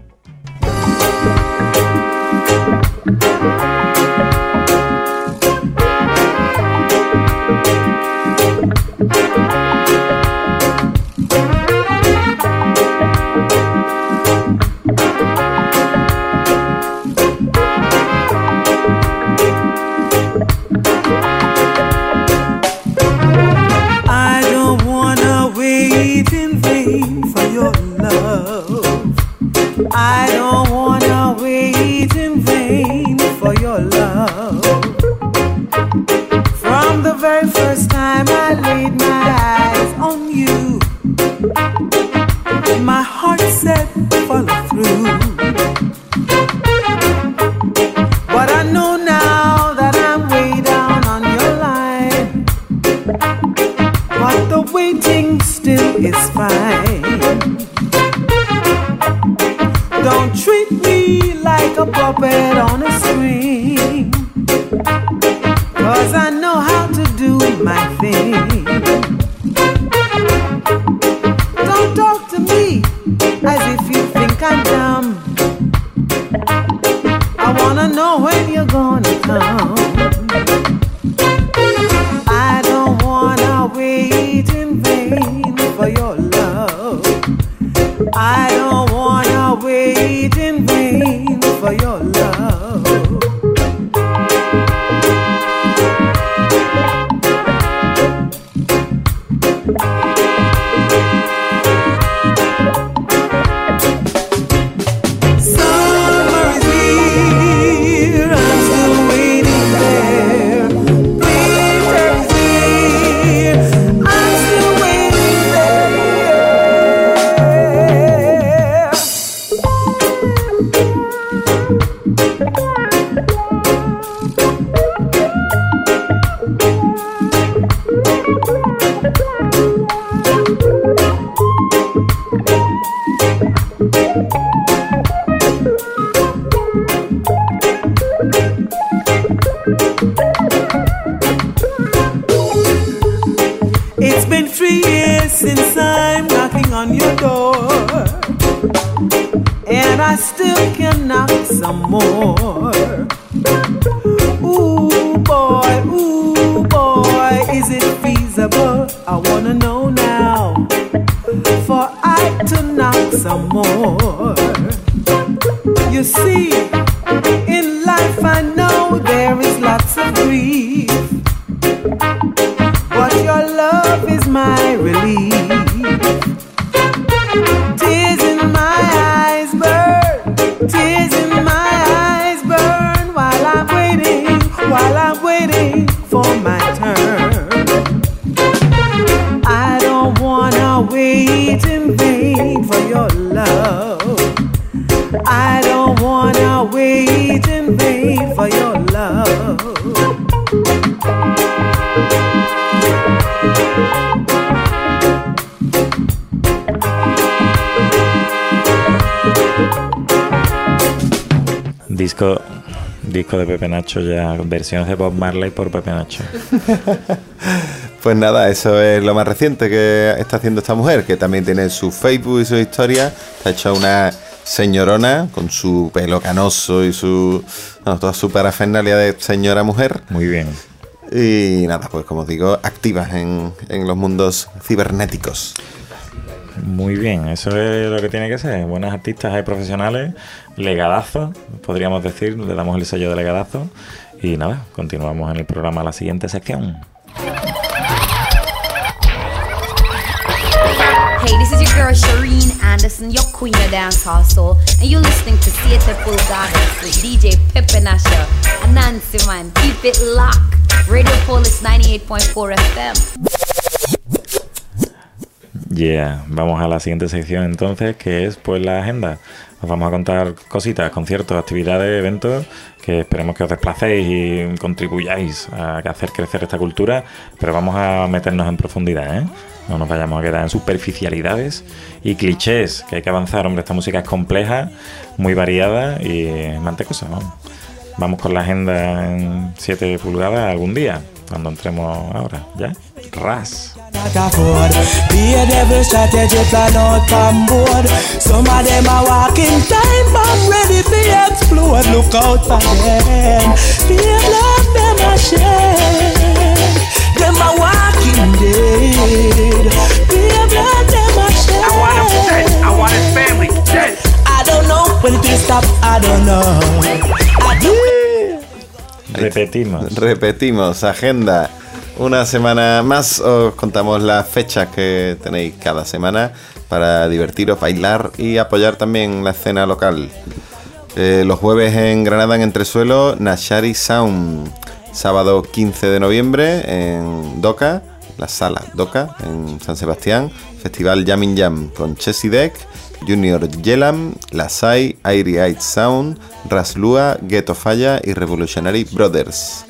I don't wanna wait in vain for your love. From the very first time I laid my eyes on you, my heart said follow through. But I know now that I'm way down on your line, but the waiting still is fine. Don't treat me like a puppet on a string, 'cause I know how to do my thing. Don't talk to me as if you think I'm dumb. I wanna know when you're gonna come. I don't wanna wait in vain for your love. I don't wanna wait in vain for your love. Summer is here, I'm still waiting there. Winter is here, I'm still waiting there. It's been 3 years since I'm knocking on your door, and I still can knock some more. Ooh boy, is it feasible? I wanna know now, for I to knock some more. You see, in life I know there is lots of grief, but your love is my relief. Tears in my eyes burn, tears in my eyes burn, while I'm waiting for my turn. I don't wanna wait in vain for your love. I don't wanna wait in vain for your love. Disco de Pepe Nacho, ya versiones de Bob Marley por Pepe Nacho. Pues nada, eso es lo más reciente que está haciendo esta mujer, que también tiene su Facebook y su historia. Está hecha una señorona con su pelo canoso y toda su parafernalia de señora mujer. Muy bien. Y nada, pues como os digo, activas en los mundos cibernéticos. Muy bien, eso es lo que tiene que ser. Buenas artistas y profesionales, legadazo, podríamos decir, le damos el sello de legadazo. Y nada, continuamos en el programa, la siguiente sección. Hey, this is your girl Shireen Anderson, your queen of dancehall soul, and you're listening to Siete Pulgadas with DJ Pepe Nasha and Nancy Man. Keep it locked. Radio Polis 98.4 FM. Yeah, vamos a la siguiente sección entonces, que es pues la agenda. Os vamos a contar cositas, conciertos, actividades, eventos, que esperemos que os desplacéis y contribuyáis a hacer crecer esta cultura, pero vamos a meternos en profundidad, ¿eh? No nos vayamos a quedar en superficialidades y clichés, que hay que avanzar, hombre, esta música es compleja, muy variada y mantecosa, vamos. Vamos con la agenda en 7 pulgadas algún día, cuando entremos ahora, ¿ya? Ras. Be a devil strategy plan out on board. Some of them are walking time bomb ready to explode. Look out for them. People of them are shame. Them are walking dead. People of them are shame. I want him dead. I want his family dead. I don't know when it will stop. I don't know. Repetimos, agenda. Una semana más os contamos las fechas que tenéis cada semana para divertiros, bailar y apoyar también la escena local. Los jueves en Granada, en Entresuelo, Nashari Sound. Sábado 15 de noviembre en Doca, la sala Doca, en San Sebastián. Festival Jamming Jam con Chessy Deck, Junior Yelam, Lasai, Airy Eyed Sound, Raslua, Ghetto Falla y Revolutionary Brothers.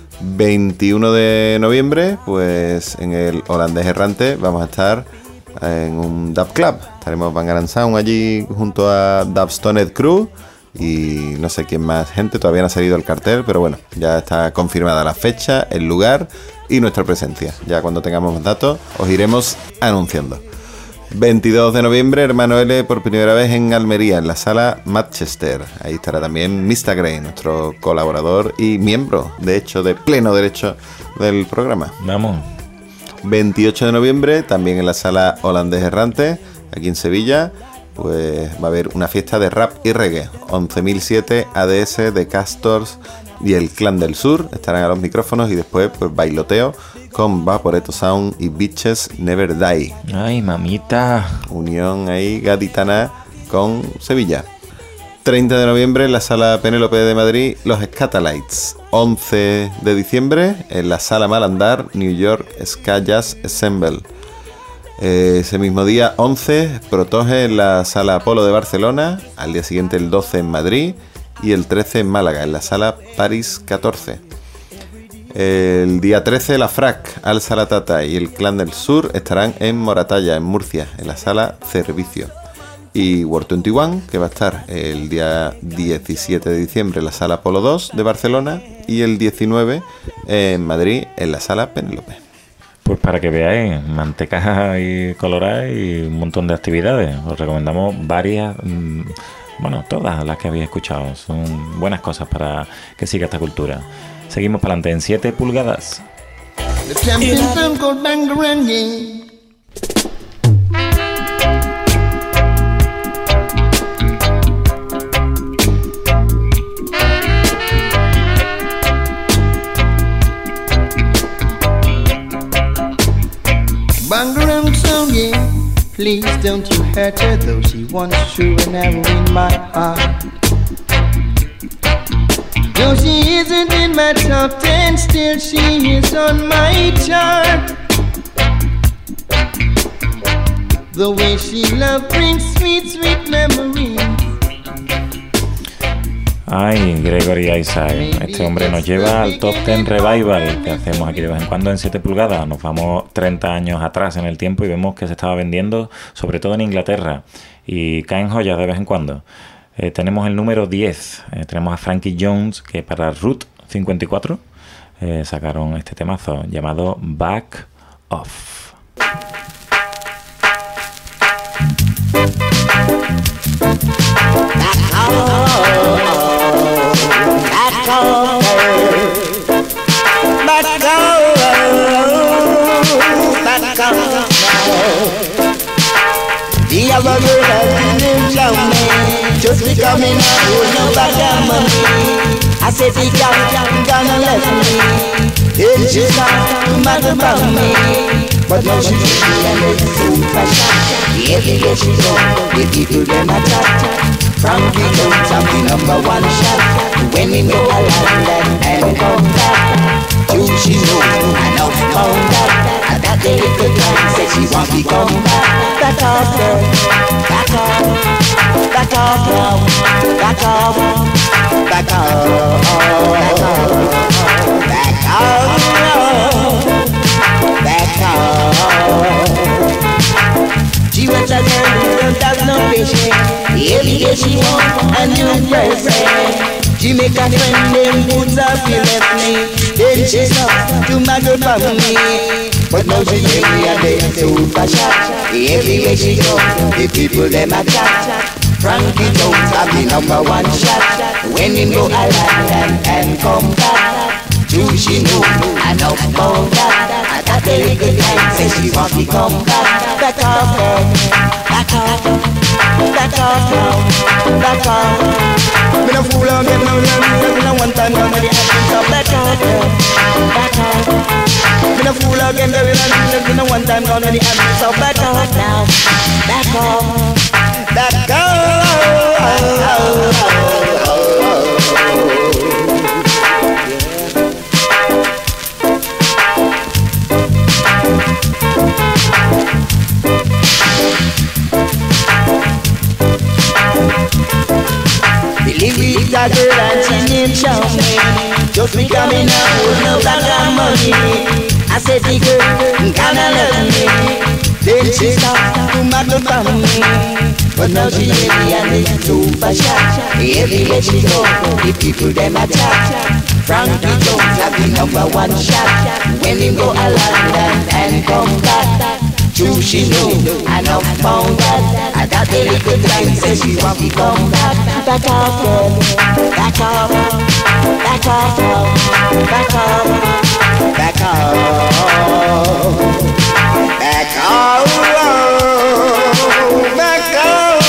21 de noviembre, pues en el Holandés Errante vamos a estar en un dub club. Estaremos Bangaran Sound allí junto a Dubstoned Crew y no sé quién más gente, todavía no ha salido el cartel, pero bueno, ya está confirmada la fecha, el lugar y nuestra presencia. Ya cuando tengamos más datos os iremos anunciando. 22 de noviembre, Hermano L por primera vez en Almería, en la sala Manchester. Ahí estará también Mr. Grey, nuestro colaborador y miembro, de hecho, de pleno derecho del programa. Vamos. 28 de noviembre, también en la sala Holandés Errante, aquí en Sevilla, pues va a haber una fiesta de rap y reggae. 11.007, ADS, The Castors y el Clan del Sur estarán a los micrófonos y después pues bailoteo con Vaporeto Sound y Bitches Never Die. Ay, mamita. Unión ahí gaditana con Sevilla. 30 de noviembre en la sala Penélope de Madrid, los Scatalites. 11 de diciembre en la sala Malandar, New York, Ska Jazz Assemble. Ese mismo día, 11, Protoge en la sala Apolo de Barcelona. Al día siguiente, el 12 en Madrid. Y el 13 en Málaga, en la sala París 14. El día 13, la FRAC, Al Salatata y el Clan del Sur estarán en Moratalla, en Murcia, en la sala Servicio. Y World 21, que va a estar el día 17 de diciembre en la sala Polo 2 de Barcelona y el 19 en Madrid, en la sala Penélope. Pues para que veáis, mantecas y coloradas y un montón de actividades. Os recomendamos varias, bueno, todas las que habéis escuchado. Son buenas cosas para que siga esta cultura. Seguimos para adelante en 7 pulgadas. Bangarang song, yeah. Please don't you hurt her, though she once true and ever in my heart. Though she isn't in my top 10, still she is on my chart. The way she love brings sweet, sweet memories. Ay, Gregory Isaac, este hombre nos lleva al Top 10 Revival que hacemos aquí de vez en cuando en 7 pulgadas. Nos vamos 30 años atrás en el tiempo y vemos que se estaba vendiendo sobre todo en Inglaterra y caen joyas de vez en cuando. Tenemos el número 10. Tenemos a Frankie Jones, que para Route 54 sacaron este temazo llamado Back Off. The other girl has been down me, just becoming a whole no bad money. I said the girl gonna let me, then she start to matter about me. But now she just me and it's super shot. Everywhere she go, the people them attack. Frankie Jones have the number one shot. When we go a London and come back, you she know I know found that. And that day little time said she want me come back. Back off, girl, back off, back off now, back off, back off, back off, back off. She was a girl who don't have no patience. Every day she want a new person. She make a friend, then puts up her left me. Then she stop to matter about me. But now she make me a day super shot. Everywhere she go, the people them attack. Frankie Jones have the number one shot. When him go a London and come back, do she know I know about that. At that very good time, say she want to come back. Back off, girl, back off, back off now, back off. Me no fool again, no one time gonna the action, so back off, girl, back off. Me no fool again, no one time gonna the action, so back off now, back off, back off. Believe it, a girl and she named Charmaine. Just becoming a whole no bag of money. I said the girl gonna love me. Then she stopped to matter about me. But now she made me and it's super shot. Everywhere she go, the people them attack. Frankie Jones have the number one shot. When him go a London and come back, true she know I know found that. At that very good time says she want to come back. Back off, girl, back off, back off, back off, back off, back off, back off,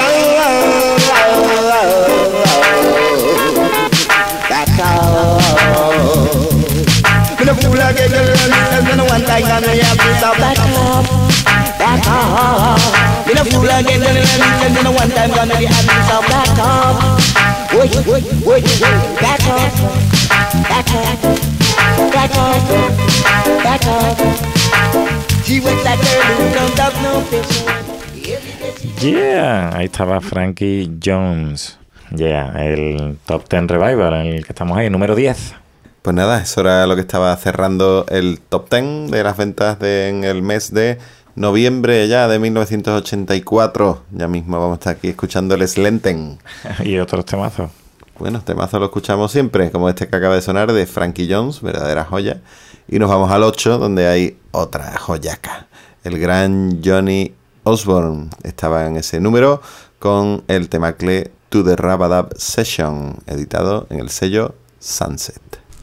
back off. Me no fool again, me no one time gonna have this out. Back off, back off. Me no fool again, me no one time gonna have this out. Back off. Wait, back off, back off, back off, back off. She was that girl who don't have no patience. Yeah, ahí estaba Frankie Jones. Yeah, el Top 10 Revival en el que estamos ahí, número 10. Pues nada, eso era lo que estaba cerrando el Top 10 de las ventas en el mes de noviembre ya de 1984. Ya mismo vamos a estar aquí escuchando el Slenten. Y otros temazos. Bueno, temazos lo escuchamos siempre, como este que acaba de sonar de Frankie Jones, verdadera joya. Y nos vamos al 8, donde hay otra joyaca. El gran Johnny Osborne estaba en ese número con el temacle To the Rabadab Session, editado en el sello Sunset.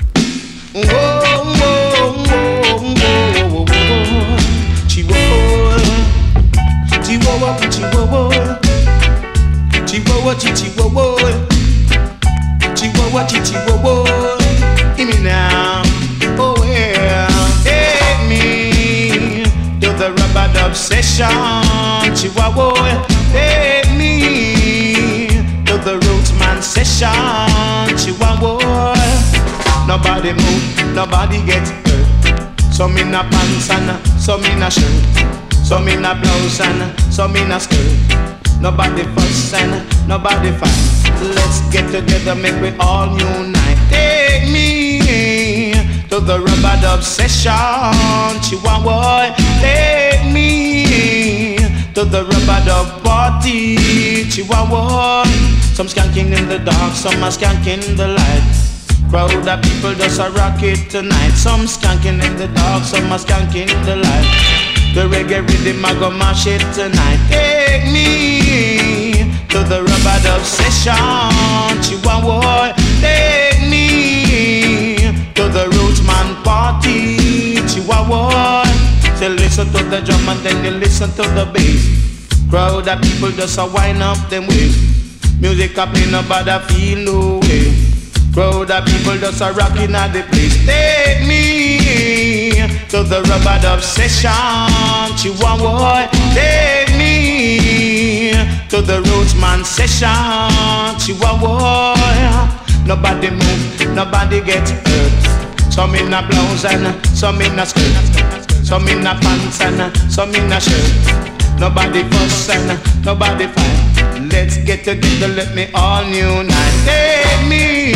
Hear me now, oh well, take me to the rubber-dub session, Chihuahua, take me to the Rootsman session, Chihuahua. Nobody move, nobody get hurt. Some in a pants and some in a shirt, some in a blouse and some in a skirt. Nobody fuss and nobody fight. Let's get together, make we all unite. Take me to the rubber-dub session, Chihuahua. Take me to the rubber-dub party, Chihuahua. Some skanking in the dark, some are skanking in the light. Crowd of people just a rock it tonight. Some skanking in the dark, some are skanking in the light. The reggae rhythm I go mash it tonight. Take me to the rubber dub session, Chihuahua. Take me to the Rootsman party, Chihuahua. Say listen to the drum and then you listen to the bass. Crowd of people just a wind up them ways. Music up in nobody feel no way. Crowd of people just a rocking at the place. Take me to the rubber dub session, Chihuahua. Take me to the Rootsman session, Chihuahua. Nobody move, nobody get hurt. Some in a blouse and some in a skirt. Some in a pants and some in a shirt. Nobody fuss and nobody fight. Let's get together, let me all unite. Take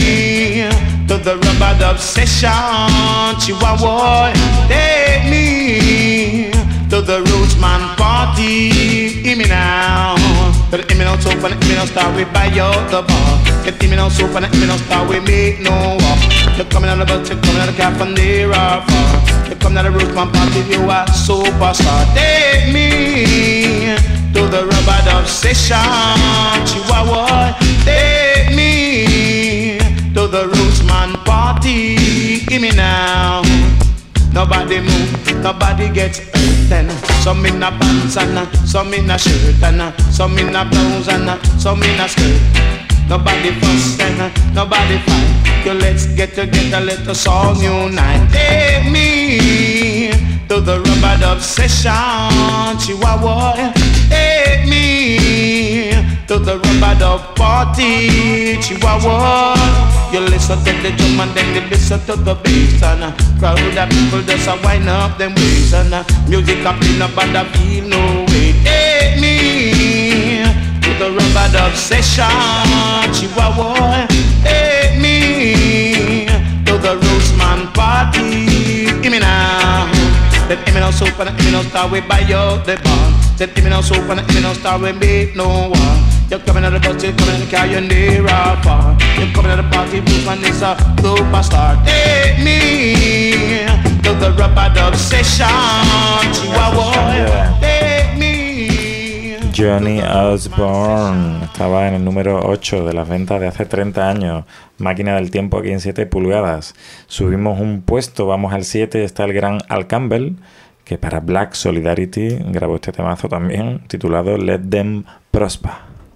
me to the rubber dub session, Chihuahua. Take me to the Rootsman party. Hear me now. But hear me now, so fun, hear me now, start we buy out the bar. Get hear me now, so fun, hear me now, start we make no war. You're coming out of the bus, you're coming out of the cap and they're far. You come to the Rootsman party, you are superstar. Take me to the rubber dub session, Chihuahua. Take me to the Rootsman party. Give me now. Nobody move, nobody gets hurt. And some in a pants and some in a shirt and some in a blouse and some in a skirt. Nobody fuss and nobody fight. You let's get together, let us all unite. Take me to the rubber dub session, Chihuahua. Take me to the rubber dub party, Chihuahua. You listen to the drum and then you listen to the bass. And crowd of people just a wind up them ways. And music up in a band of feel no way. Take me to the rubber dub session, Chihuahua. Take me to the Rootsman party. Give me now. Let me now soap and let me now start with buy out the bar. Let me now soap and let me now start with make no war. You're coming out of the bus, you're coming out of the car, you're near or far. You're coming out of the party, Rootsman is a superstar. Take me to the rubber dub session, Chihuahua. Take me. Johnny Osborne estaba en el número 8 de las ventas de hace 30 años. Máquina del tiempo aquí en 7 pulgadas. Subimos un puesto, vamos al 7, está el gran Al Campbell, que para Black Solidarity grabó este temazo también, titulado Let Them Prosper.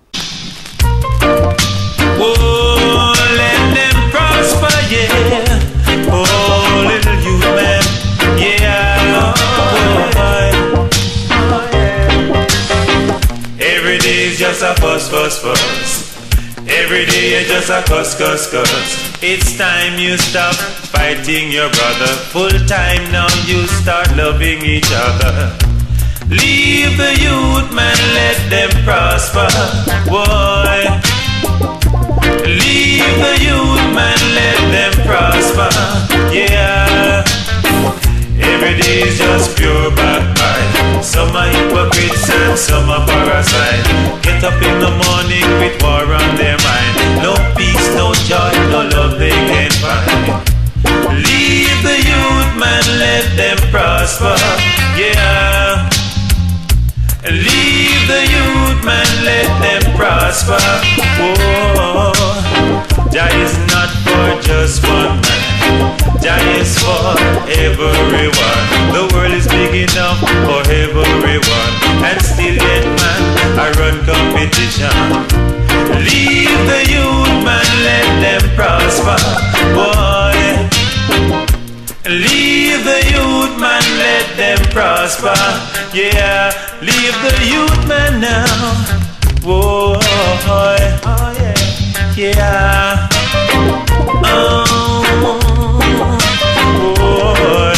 Oh, let them prosper, yeah. Oh, little youth man, yeah. Oh, yeah. Every day is just a fuss, fuss, fuss. Every day you just a cuss, cuss, cuss. It's time you stop fighting your brother. Full time now you start loving each other. Leave the youth man, let them prosper, boy. Leave the youth man, let them prosper, yeah. Every day is just pure backbite. Some are hypocrites and some are parasites. Get up in the morning with war on their mind. No peace, no joy, no love they can find. Leave the youth man, let them prosper, yeah. Leave the youth man, let them prosper. Whoa. Jah is not for just one man. Jah is for everyone. The world is big enough for everyone. And still yet man, I run competition. Leave the youth man, let them prosper, boy. Leave the youth man, let them prosper, yeah. Leave the youth man now, boy. Oh yeah, yeah. Oh, boy.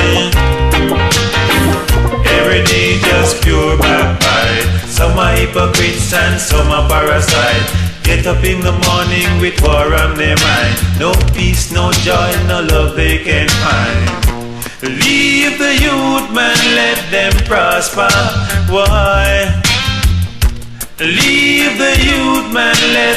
Every day just pure backbite. Some are hypocrites and some are parasites. Get up in the morning with war on their mind. No peace, no joy, no love they can find. Leave the youth man, let them prosper, why? Leave the youth man, let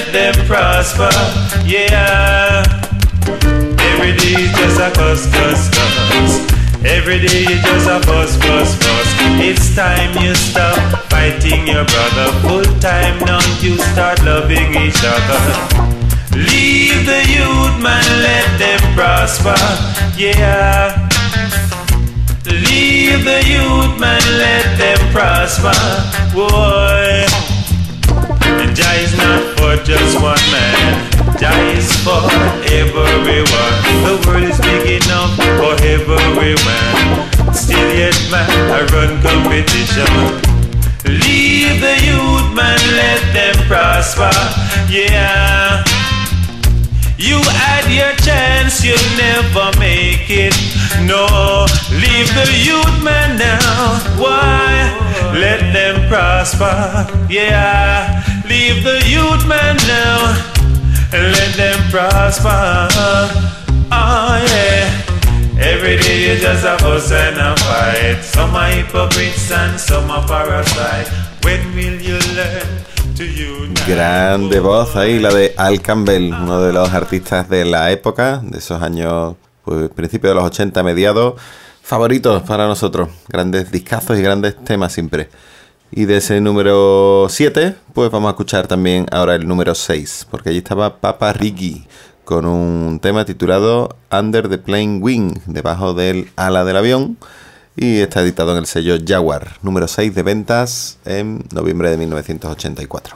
let them prosper. Yeah. Every day is just a cuss. Every day is just a fuss. It's time you stop fighting your brother. Full time now you start loving each other. Leave the youth, man, let them prosper. Yeah. Leave the youth, man, let them prosper. Boy. And Jah is not for just one man. Jah is for everyone. The world is big enough for everyone. Still yet, man, I run competition. Leave the youth, man, let them prosper. Yeah. You had your chance, you'll never make it. No, leave the youth, man, now. Why? Let them prosper. Yeah, leave the youth, man, now. Let them prosper. Oh, yeah. Every day is just a fuss and a fight. Some are hypocrites and some are parasites. When will you learn? Grande voz ahí, la de Al Campbell, uno de los artistas de la época, de esos años, pues principios de los 80, mediados, favoritos para nosotros, grandes discazos y grandes temas siempre. Y de ese número 7, pues vamos a escuchar también ahora el número 6, porque allí estaba Papa Riggy, con un tema titulado Under the Plane Wing, debajo del ala del avión, y está editado en el sello Jaguar, número 6 de ventas en noviembre de 1984.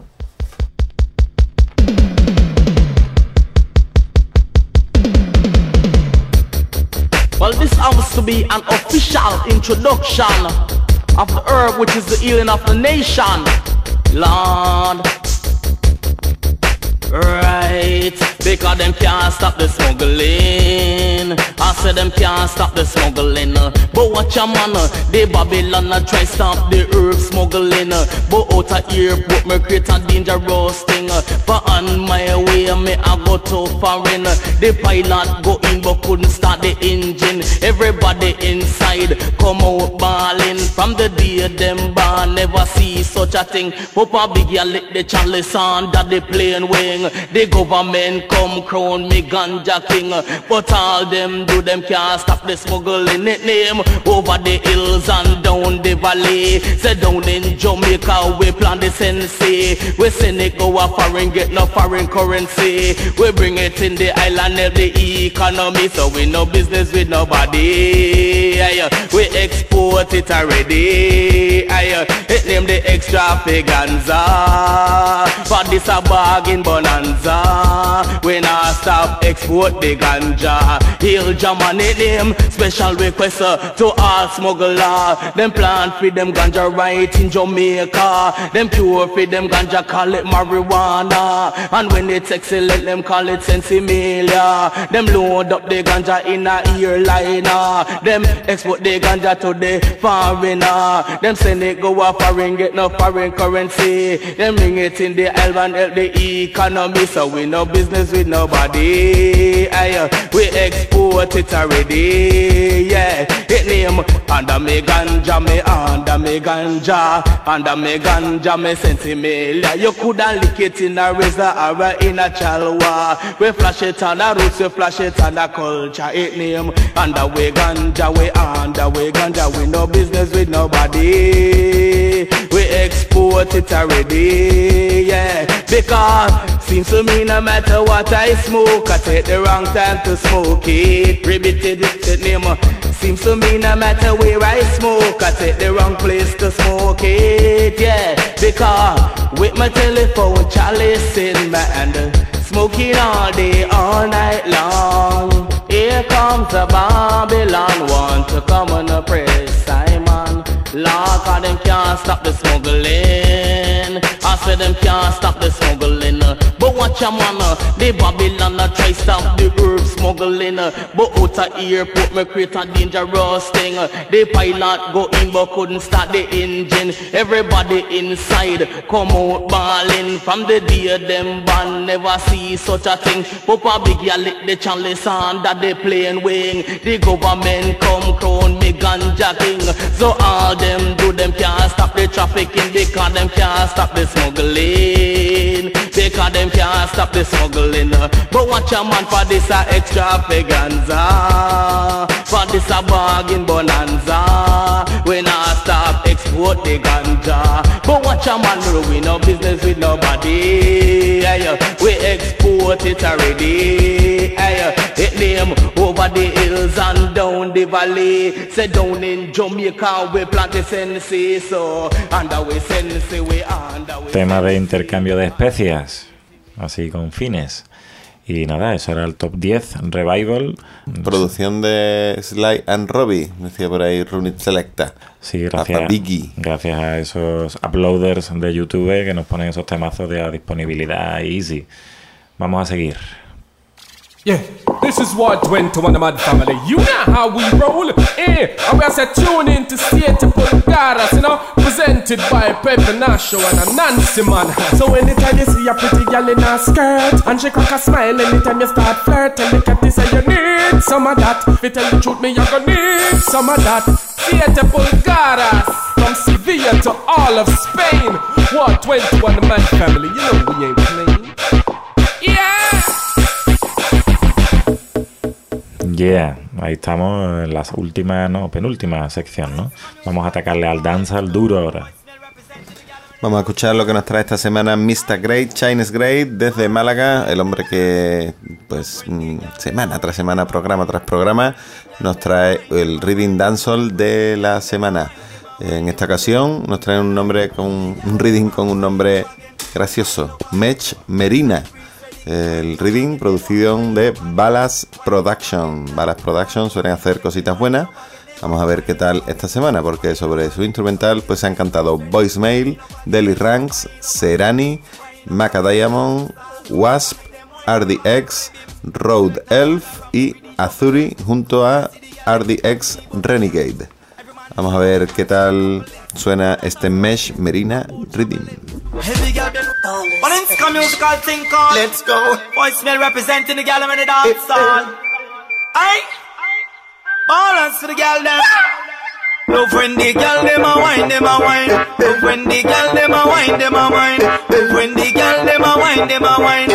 Well, this happens to be an official introduction of the herb which is the healing of the nation. Lord, right, because them can't stop the smuggling. I said them can't stop the smuggling. But watch your man, the Babylon try stop the herb smuggling. But out of here, put me create a dangerous thing. But on my way, me I go to foreign. The pilot go in but couldn't start the engine. Everybody inside come out balling. From the day them born, never see such a thing. Papa Big ya lick the chalice under the plane wing. The government come crown me ganja king. But all them do them can't stop the smuggling it name. Over the hills and down the valley. Say down in Jamaica we plant the sensei. We send it go a foreign, get no foreign currency. We bring it in the island of the economy. So we no business with nobody. We export it already. It name the extra figanza. But this a bargain bonanza. We not stop export the ganja. Hail Germany name. Special request to all smuggler. Them plant for them ganja right in Jamaica. Them pure for them ganja call it marijuana. And when it's excellent them call it sensimilia. Them load up the ganja in a airliner. Them export the ganja to the foreigner. Them send it go a foreign, get no foreign currency. Them bring it in the island help the economy. So we no business with nobody. We export it already. Yeah, it name under me ganja, me under me ganja, under me ganja, me sensimilia. You coulda lick it in a razor or in a chalwa. We flash it on the roots, we flash it on the culture. It name under we ganja, we under we ganja. We no business with nobody. We export it already. Yeah, because seems to me no matter what I smoke, I take the wrong time to smoke it. Ribited it name. Seems to me no matter where I smoke, I take the wrong place to smoke it. Yeah, because with my telephone chalice in my hand, smoking all day, all night long. Here comes a Babylon, want to come and oppress Simon. Lord, cause them can't stop the smuggling. I said them can't stop the smuggling. But watch a man, the Babylon try stop the herb smuggling. But out of airport me create a dangerous thing. The pilot go in but couldn't start the engine. Everybody inside come out balling. From the day them born never see such a thing. Papa Big ya lick the chalice under the plane wing. The government come crown me ganja king. So all them do them can't stop the trafficking because them can't stop the smuggling. Because because them can't stop the smuggling. But watch a man for this a extravaganza, for this a bargain bonanza. We not stop export the ganja. But watch a man we no business with nobody. We export it already. It name over the hills and down the valley. Say down in Jamaica we plant the sense. So under we sense we under we. Tema de intercambio de especias, así con fines. Y nada, eso era el top 10 Revival. Producción de Sly and Robbie, decía por ahí Runit Selecta. Sí, gracias a esos uploaders de YouTube que nos ponen esos temazos de disponibilidad easy. Vamos a seguir. Yeah, this is 121 the Mad Family. You know how we roll. And we are set tune in to State of Pulgaras, you know, presented by Pepe Nacho and a Nancy man. So anytime you see a pretty girl in a skirt and she crack a smile, anytime you start flirting, look at this and you need some of that. If you tell the truth, me you gonna need some of that. State of Pulgaras, from Sevilla to all of Spain. 121 the Mad Family. You know we ain't playing. Yeah. Yeah, ahí estamos en la penúltima sección, ¿no? Vamos a atacarle al dancehall duro ahora. Vamos a escuchar lo que nos trae esta semana Mr. Great, Chinese Great, desde Málaga, el hombre que, pues, semana tras semana, programa tras programa, nos trae el Reading Dancehall de la semana. En esta ocasión nos trae un reading con un nombre gracioso, Mech Merina. El reading, producción de Balas Production. Balas Production suelen hacer cositas buenas. Vamos a ver qué tal esta semana, porque sobre su instrumental pues se han cantado Voicemail, Deli Ranks, Serani, Maca Diamond, Wasp, RDX, Road Elf y Azuri junto a RDX Renegade. Vamos a ver qué tal suena este Mesh Merina Reading. Heavy girl, but it's a musical thing called Let's Go. Voicemail representing the girl in the dance hall. Aye, balance to the girl them. Love when the girl them a wine, them a wine. Love when the girl them a wine, them a wine. Love when the girl them a wine, them a wine.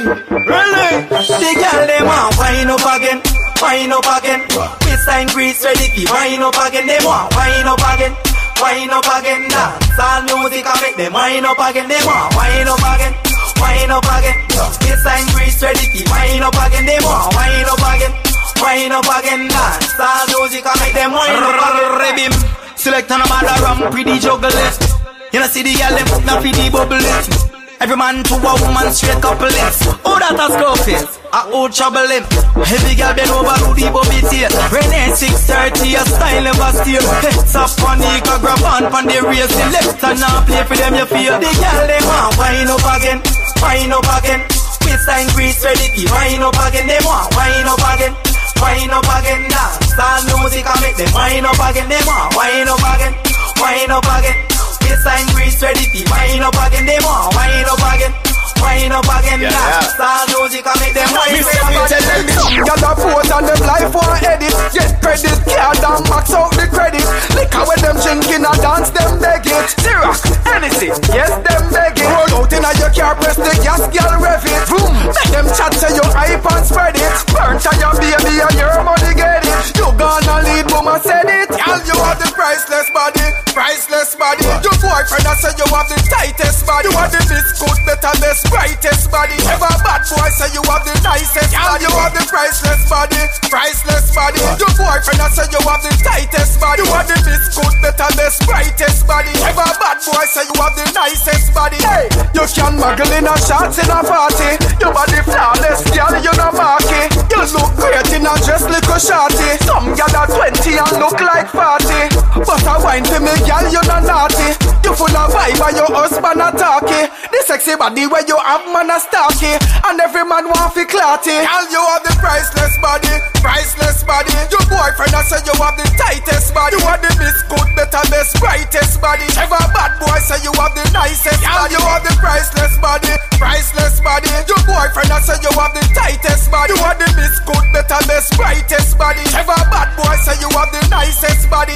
Really, the girl them a wine up again, wine up again. Miss and Grease ready to wine up again. They want wine up again. Wine up again, dance all music and make them wine up again. They want wine up again, wine up again. Miss and Grease ready to wine up again. They want wine up again, wine up again. Dance all music and make them wine up again. Select on a mother ram, pretty juggle it. You know see the girl them not for the bubble it. Every man to a woman straight couple it. Oh that a scope oh trouble him. Heavy girl bend over to the bobby tail. Renee 630 a style never steal. Heads up on the grab on the racing. Left and now play for them you feel. The girl they want wine up again, wine up again. Miss and Grease ready to wine up again. They want wine up again, wine up again. Dance all music and make them wine up again. They want wine up again, wine up again. Miss and Grease ready to wine up again. They want wine up again, wine up again. Dance all music and make them wine up again. Got a pose and them life for edit. Get credit, card and max out the credit. Liquor when them drinking and dance, them beg it. Xerox, anything, yes, them beg it. Roll out in a your car, press the gas, girl, rev it. Boom, make them chat, say your hype and spread it. Burn to your baby and your money get it. You gonna lead, woman said it. Girl, you have the priceless body, priceless body. Your boyfriend, I say you have the tightest body. You have the biscuit, better, best, brightest body. Ever bad boy, say you have the nicest body. You have the priceless body, priceless body. Your boyfriend, I say you have the tightest body. You have the biscuit, better, best, brightest body. Ever bad boy, say you have the nicest body. Hey, you can muggle in a shots in a party. Your body flawless, girl, you no marky. You look great in a dress, little shorty. Some girl are 20 and look like 40. But a wine to me, girl, you no naughty. You full of vibe and your husband a talky. The sexy body where you have man a stalky. And every man want fi clarty. Girl, you have the priceless body, priceless body. Your boyfriend I say you have the tightest body. You have the biscuit, better, best, brightest body. Ever bad boy say you have the nicest body. You have the priceless body, priceless body. Your boyfriend I say you have the tightest body. You have the biscuit, better, best, brightest body. Ever bad boy say you have the nicest body.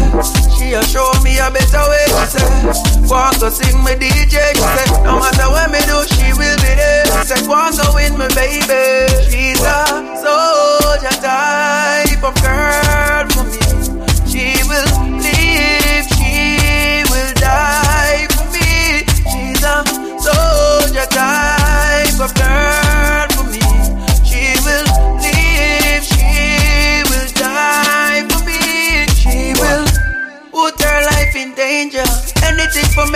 She'll show me a better way. Walk to sing me DJ. No matter what me do, she will be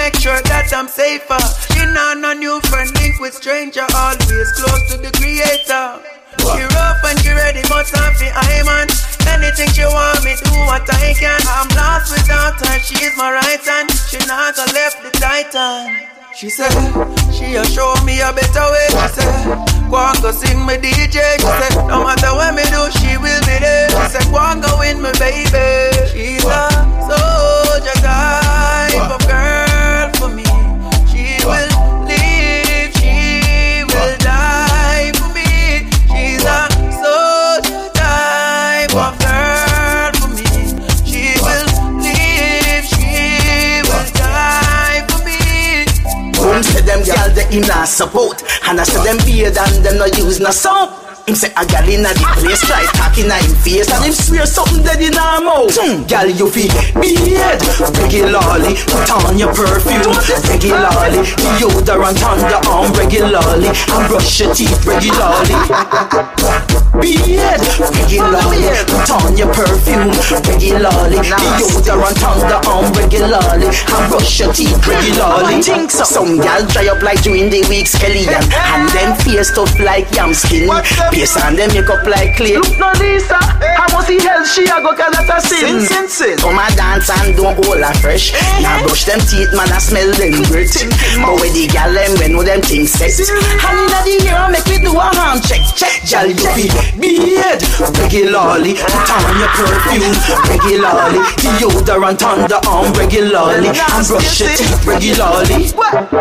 make sure that I'm safer. She not no new friend, link with stranger. Always close to the creator. She rough and she ready, but I'm fi I man. Anything she want me, do what I can. I'm lost without her, she's my right hand. She not gonna left the titan. She said, she'll show me a better way. She said, go and go sing me DJ. She said, no matter what me do, she will be there. She said, go and go win me baby. She's a soldier type of girl for me. She will live, she will die for me. She's a soldier type of girl for me. She will live, she will die for me. Home say them gal they in a support, and I say them beard and them no use no soap. Him say a gal inna the place try talking in him face, and him swear something dead in her mouth. Gal you fi beard regularly, put on your perfume regularly, deodorant on the arm regularly, and brush your teeth regularly. Beard regularly, put on your perfume regularly, deodorant on the arm regularly, and brush your teeth regularly. Some gal dry up like during the week Kellyan, and them face tough like yam skin. Face and them make up like clay. Look no Lisa, how much the hell she a go cause that's a sin. Come a dance and don't hold her fresh. Now brush them teeth man I smell them grit. But when the gal them we know them things set. And inna the ear make me do a hand check. Gal you be beard regularly, put on your perfume regularly, deodorant on the arm regularly, and brush your teeth regularly.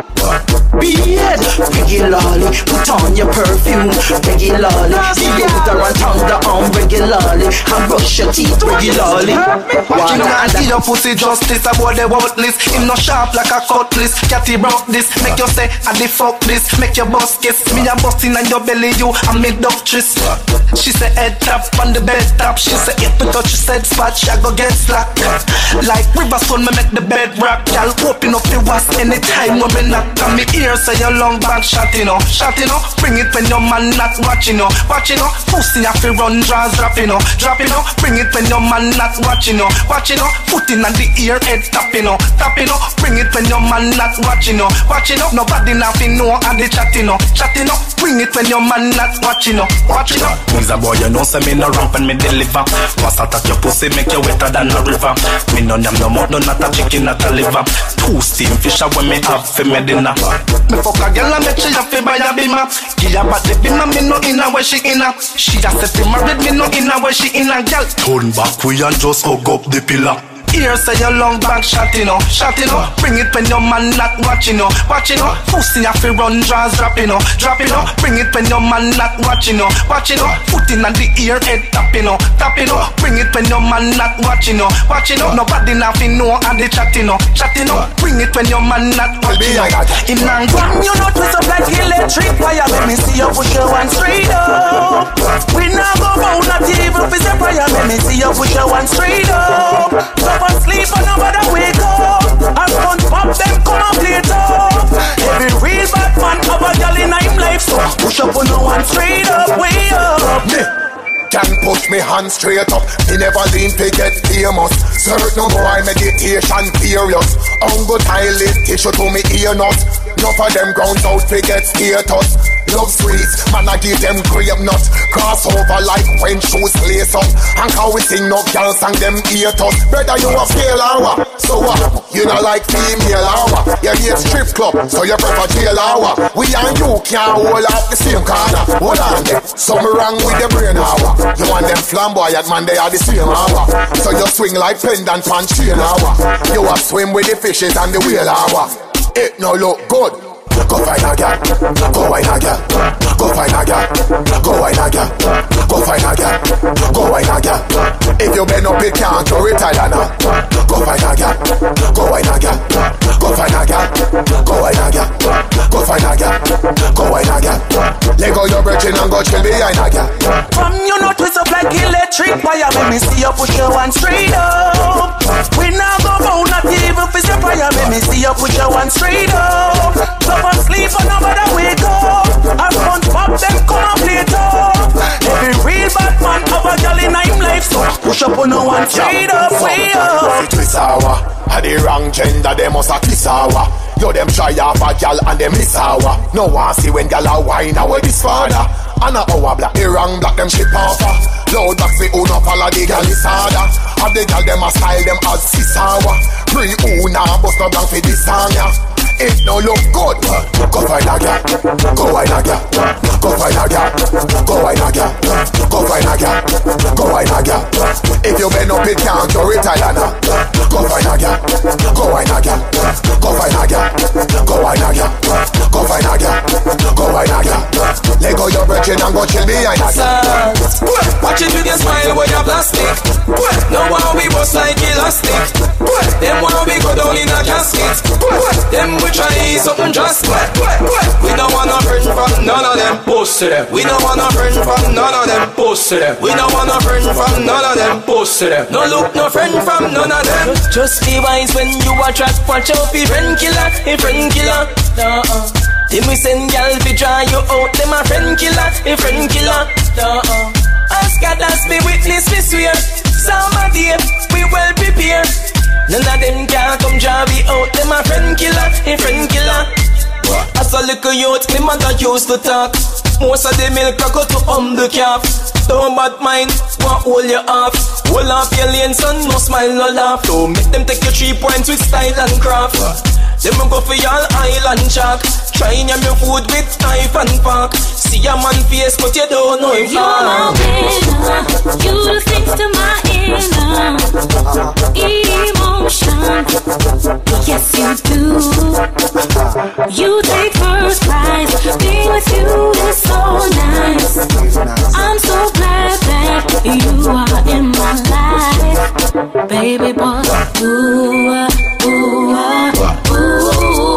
Beard regularly, put on your perfume regularly, deodorant on the arm regularly, and brush your teeth regularly. Watch him and give your pussy justice about the worthless. Him no sharp like a cutlass. Catty broke this, make you say I the fuck this. Make your boss kiss me a bustin' on your belly, you and me doctress. She say head tap on the bed top. She say if we touch your said spot, she go get slack. Like river sun, me make the bed rock. Y'all open up the was anytime when me knock. And me ear say your long back shot, you know. Shot, you know. Bring it when your man not watching, you know. Watch, you know. Pussy have to run, draws, drop, you know. Drop, you know. Bring it when your man not watching, you know. Watch, you know. Foot in on the ear, head tap, you know. Tap, you know. Bring it when your man not watching, you know. Watch, you know. Nobody nothing know and they chat, you know. Chat, you know. Bring it when your man not watching, you know. Watch, you know. Me's a boy, you know, say me no ramp and me deliver. Pass attack your pussy, make you wetter than a river. Me no yam no more, no not a chicken, not a liver. 2 steam fish when me have for me dinner. Me fuck a girl and make she have to buy a bimmer. Give her body bimmer, me no inna where she inna. She just said she married, me no inna where she inna, girl. Turn back we and just hug up the pillar. Here say your long back shot, you know. Shot, you know. Bring it when your man not watching, you know. Watch, you know. Pussy have to run, draws, drop, you know. Drop, you know. Bring it when your man not watching, you know. Watch, you know. Foot in on the ear, head tap, you know. Tap, you know. Bring it when your man not watching, you know. Watch, you know. Nobody nothing know and they chat, you know. Chat, you know. Bring it when your man not watching, you know. In Anguan, you know, twist up like electric wire. Let me see you push your one straight up. We now go round, not even for the fire. Let me see you push your one straight up. Stop and sleep and nobody wake up. And front pop them come and play tough. Every real bad man have a girl in him life. So push up on no one straight up, way up. Can push me hand straight up. Me never lean to get famous. Certain boy meditation furious. Ungo toilet tissue to me ear nuts. Enough of them grounds out to get status. Love sweets, man I give them grape nuts. Cross over like when shoes lace up. And how we sing no girl sang them ear us. Brother you a fail hour. So what? You not like female hour. You hate strip club, so you prefer jail hour. We and you can't hold up the same corner. Hold on there, something wrong with the brain hour. You want them flamboyant man, they are the same hour. So you swing like pendant pan chain hour. You a swim with the fishes and the whale hour. It no look good. Go find a girl, go wine a girl, go find a girl, go wine a girl, go find a girl, go wine a girl. If you bend up it can't go retire now. Go find a girl, go wine a girl, go find a girl, go wine a girl, go find a girl, go wine a girl. Let go your virgin and go chill behind a girl. From you know twist up like electric wire. Let me see you push your one straight up. We now go round not even for the fire. Let me see you push your one straight up. Stop and sleep and nobody wake up. And front pop them come and play tough. Every real bad man have a girl in him life. So push up on no one straight up, way up. Twist hour, I the wrong wrong gender, they must a kiss our. Yo, them shy off a gal and them miss our. No one see when gal a wine away this father. And a hour black, the wrong black, them ship off. Loud back, we own up all of the gal is harder. Have the gal, them a style them as sis hour. Pre-una, bust no down for this song, yeah. It no look good. Go find a gal, go find a gal, go find a gal, go find a gal, go find a gal, go find a gal. If you bend up it can't, you retire now. Go find a gal, go find a gal, go find a gal, go find a gal, go find a gal, go find a gal. Let go your virgin and go chill behind a gal. Watch it with your smile when you're plastic. No one we bust like elastic. Them want we go down in a casket. Them we try something drastic. We don't want no friend from none of them. Post to them. We don't want no friend from none of them. Post to them. We don't want no friend from none of them. Post to them. No look no friend from none of them. Just be wise when you attract. Watch out be friend killer, a friend killer. Then we send y'all to try you out. Them a friend killer, a friend killer. As God has be witness, we swear. Somebody we well prepared. None of them can come drive me out. Them a friend killer, a friend killer. As a little youth, me mother used to talk. Most of them milk crack out to the calf. Don't bad mind, won't hold you off. Hold off your lane, son, no smile, no laugh. Don't make them take your 3 points with style and craft. Them go for y'all island chalk. Trying your food with knife and fork. See a man face, but you don't know him. You're a winner. You do things to my inner emotion. Yes, you do. You take first prize. Being with you is so nice. I'm so glad that you are in my life, baby boy. Ooh, ooh, ooh, ooh,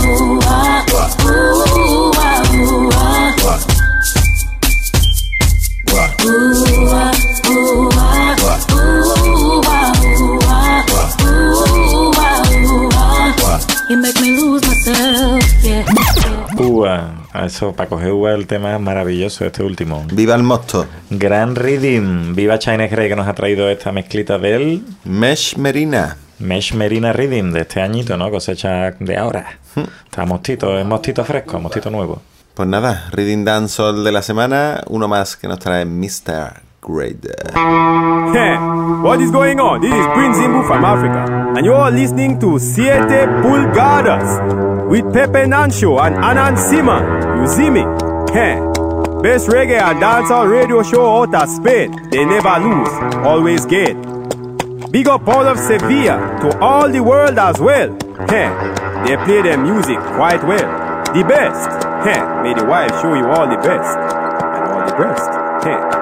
you make me lose myself, yeah. Eso, para coger el tema maravilloso este último. Viva el mosto. Gran Rhythm. Viva China Grey que nos ha traído esta mezclita del Mesh Merina. Mesh Merina Rhythm de este añito, ¿no? Cosecha de ahora. Está mostito, es mostito fresco, mostito nuevo. Pues nada, Rhythm Dancehall de la semana, uno más que nos trae Mr. Grader. Hey, what is going on? This is Prince Zimbu from Africa, and you are listening to Siete Pulgadas with Pepe Nancho and Anan Siman. You see me? Hey, best reggae and dancehall radio show out of Spain. They never lose, always get. Big up all of Sevilla to all the world as well. Hey, they play their music quite well. The best. Hey, may the wife show you all the best and all the best. Hey.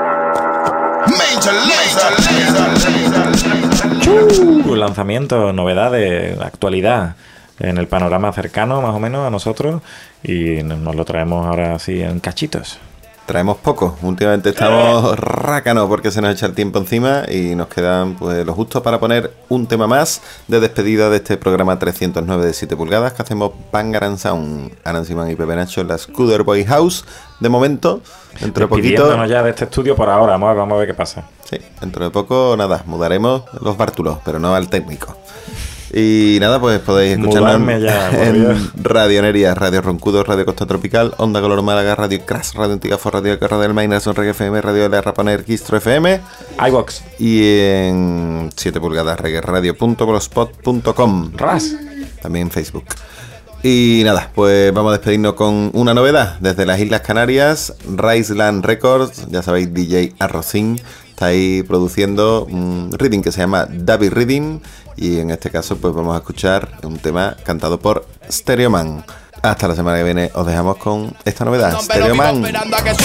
Lanzamientos, novedades, actualidad en el panorama cercano más o menos a nosotros, y nos lo traemos ahora así en cachitos. Traemos poco, últimamente estamos rácanos porque se nos echa el tiempo encima y nos quedan pues lo justo para poner un tema más de despedida de este programa 309 de 7 pulgadas que hacemos Bangaran Sound, Anan Siman y Pepe Nacho en la Scooter Boy House. De momento, dentro de poquito ya de este estudio por ahora, vamos a ver qué pasa. Sí, dentro de poco nada, mudaremos los bártulos, pero no al técnico. Y nada, pues podéis escucharnos en Radionería, Radio Roncudo, Radio Costa Tropical, Onda Color Málaga, Radio Crash, Radio Antigafo, Radio Eco, Radio Almaina, Son Reggae FM, Radio La Rapaner, Registro FM, iVox y en 7 pulgadas reggaeradio.blogspot.com, también en Facebook. Y nada, pues vamos a despedirnos con una novedad desde las Islas Canarias. Riceland Records, ya sabéis, DJ Arrocín está ahí produciendo un reading que se llama David Reading, y en este caso pues vamos a escuchar un tema cantado por Stereoman. Hasta la semana que viene os dejamos con esta novedad, Stereoman. Claro.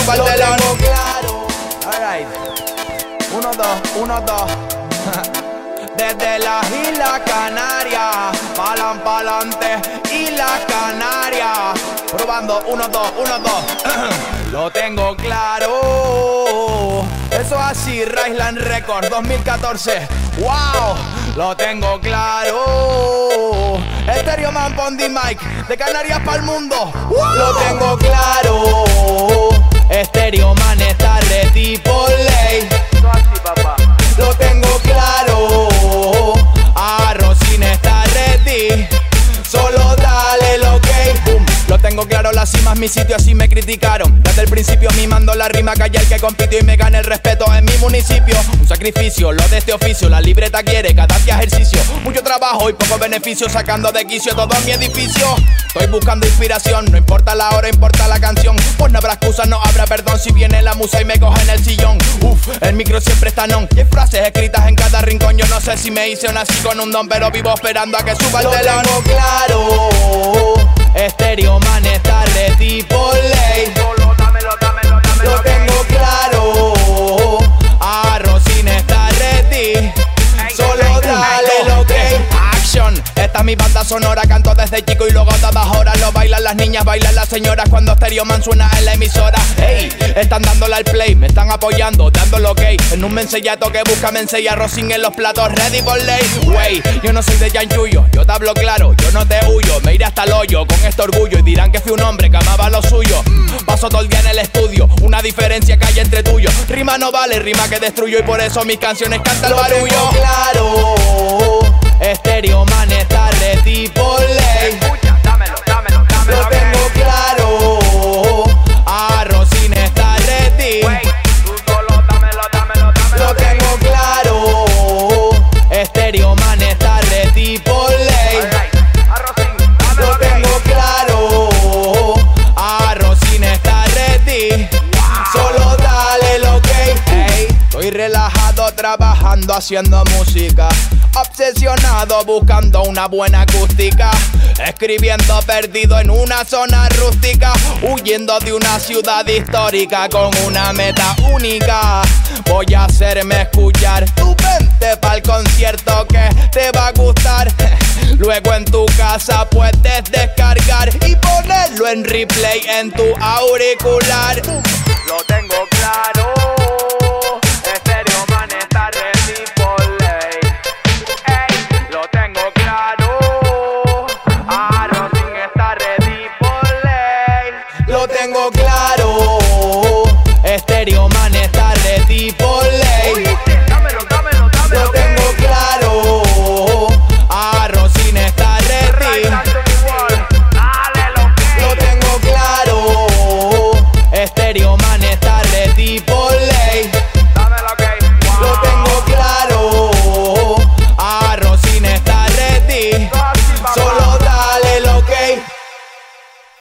Alright. 1, 2, 1, 2. Desde las Islas Canarias, pa'lante, Islas Canarias. Probando, 1, 2, 1, 2. Lo tengo claro. Eso así, Riceland Records 2014. ¡Wow! Lo tengo claro. Stereoman Pondi Mike, de Canarias pa'l mundo. ¡Wow! Lo tengo claro. Stereoman está ready por ley. Eso así, papá. Lo tengo claro. Arrocín está ready. sí me criticaron. Desde el principio mimando la rima, calla el que compitió y me gane el respeto en mi municipio. Un sacrificio, lo de este oficio, la libreta quiere cada día ejercicio. Mucho trabajo y poco beneficio, sacando de quicio todo mi edificio. Estoy buscando inspiración, no importa la hora, importa la canción. Pues no habrá excusa, no habrá perdón si viene la musa y me coge en el sillón. Uf, el micro siempre está on. Y hay frases escritas en cada rincón. Yo no sé si me hice o nací con un don, pero vivo esperando a que suba el telón. Lo tengo claro, Stereo Man está ready por ley. Lo tengo claro, Arrocín está ready. Solo dale lo que. Action, esta es mi banda sonora, canto desde chico y luego todas horas. Lo bailan las niñas, bailan las señoras cuando Stereo Man suena en la emisora. Ey, están dándole al play, me están apoyando, dándolo ok. En un mensellato que busca mense y arrocín en los platos, ready por ley. Wey, yo no soy de Yanchuyo, yo te hablo claro, yo no te huyo. Me iré hasta el hoyo con este orgullo y dirán que fui un hombre que amaba lo suyo. Paso todo el día en el estudio, una diferencia que hay entre tuyo. Rima no vale, rima que destruyo y por eso mis canciones cantan el barullo. Lo tengo claro, Stereo Man está ready por ley. Lo tengo claro, Arrocín está ready. Lo tengo claro, Stereo Man está ready por ley. Lo tengo claro, Arrocín está ready. Solo dale lo que. Hey, estoy relajado trabajando haciendo música, obsesionado buscando una buena acústica, escribiendo perdido en una zona rústica, huyendo de una ciudad histórica con una meta única. Voy a hacerme escuchar, tú vente pa'l concierto que te va a gustar. Luego en tu casa puedes descargar y ponerlo en replay en tu auricular. Lo tengo claro, Stereo Man está ready por ley. Ey, lo tengo claro, Arrocín está ready por ley. Lo tengo claro, Stereo Man está ready por ley.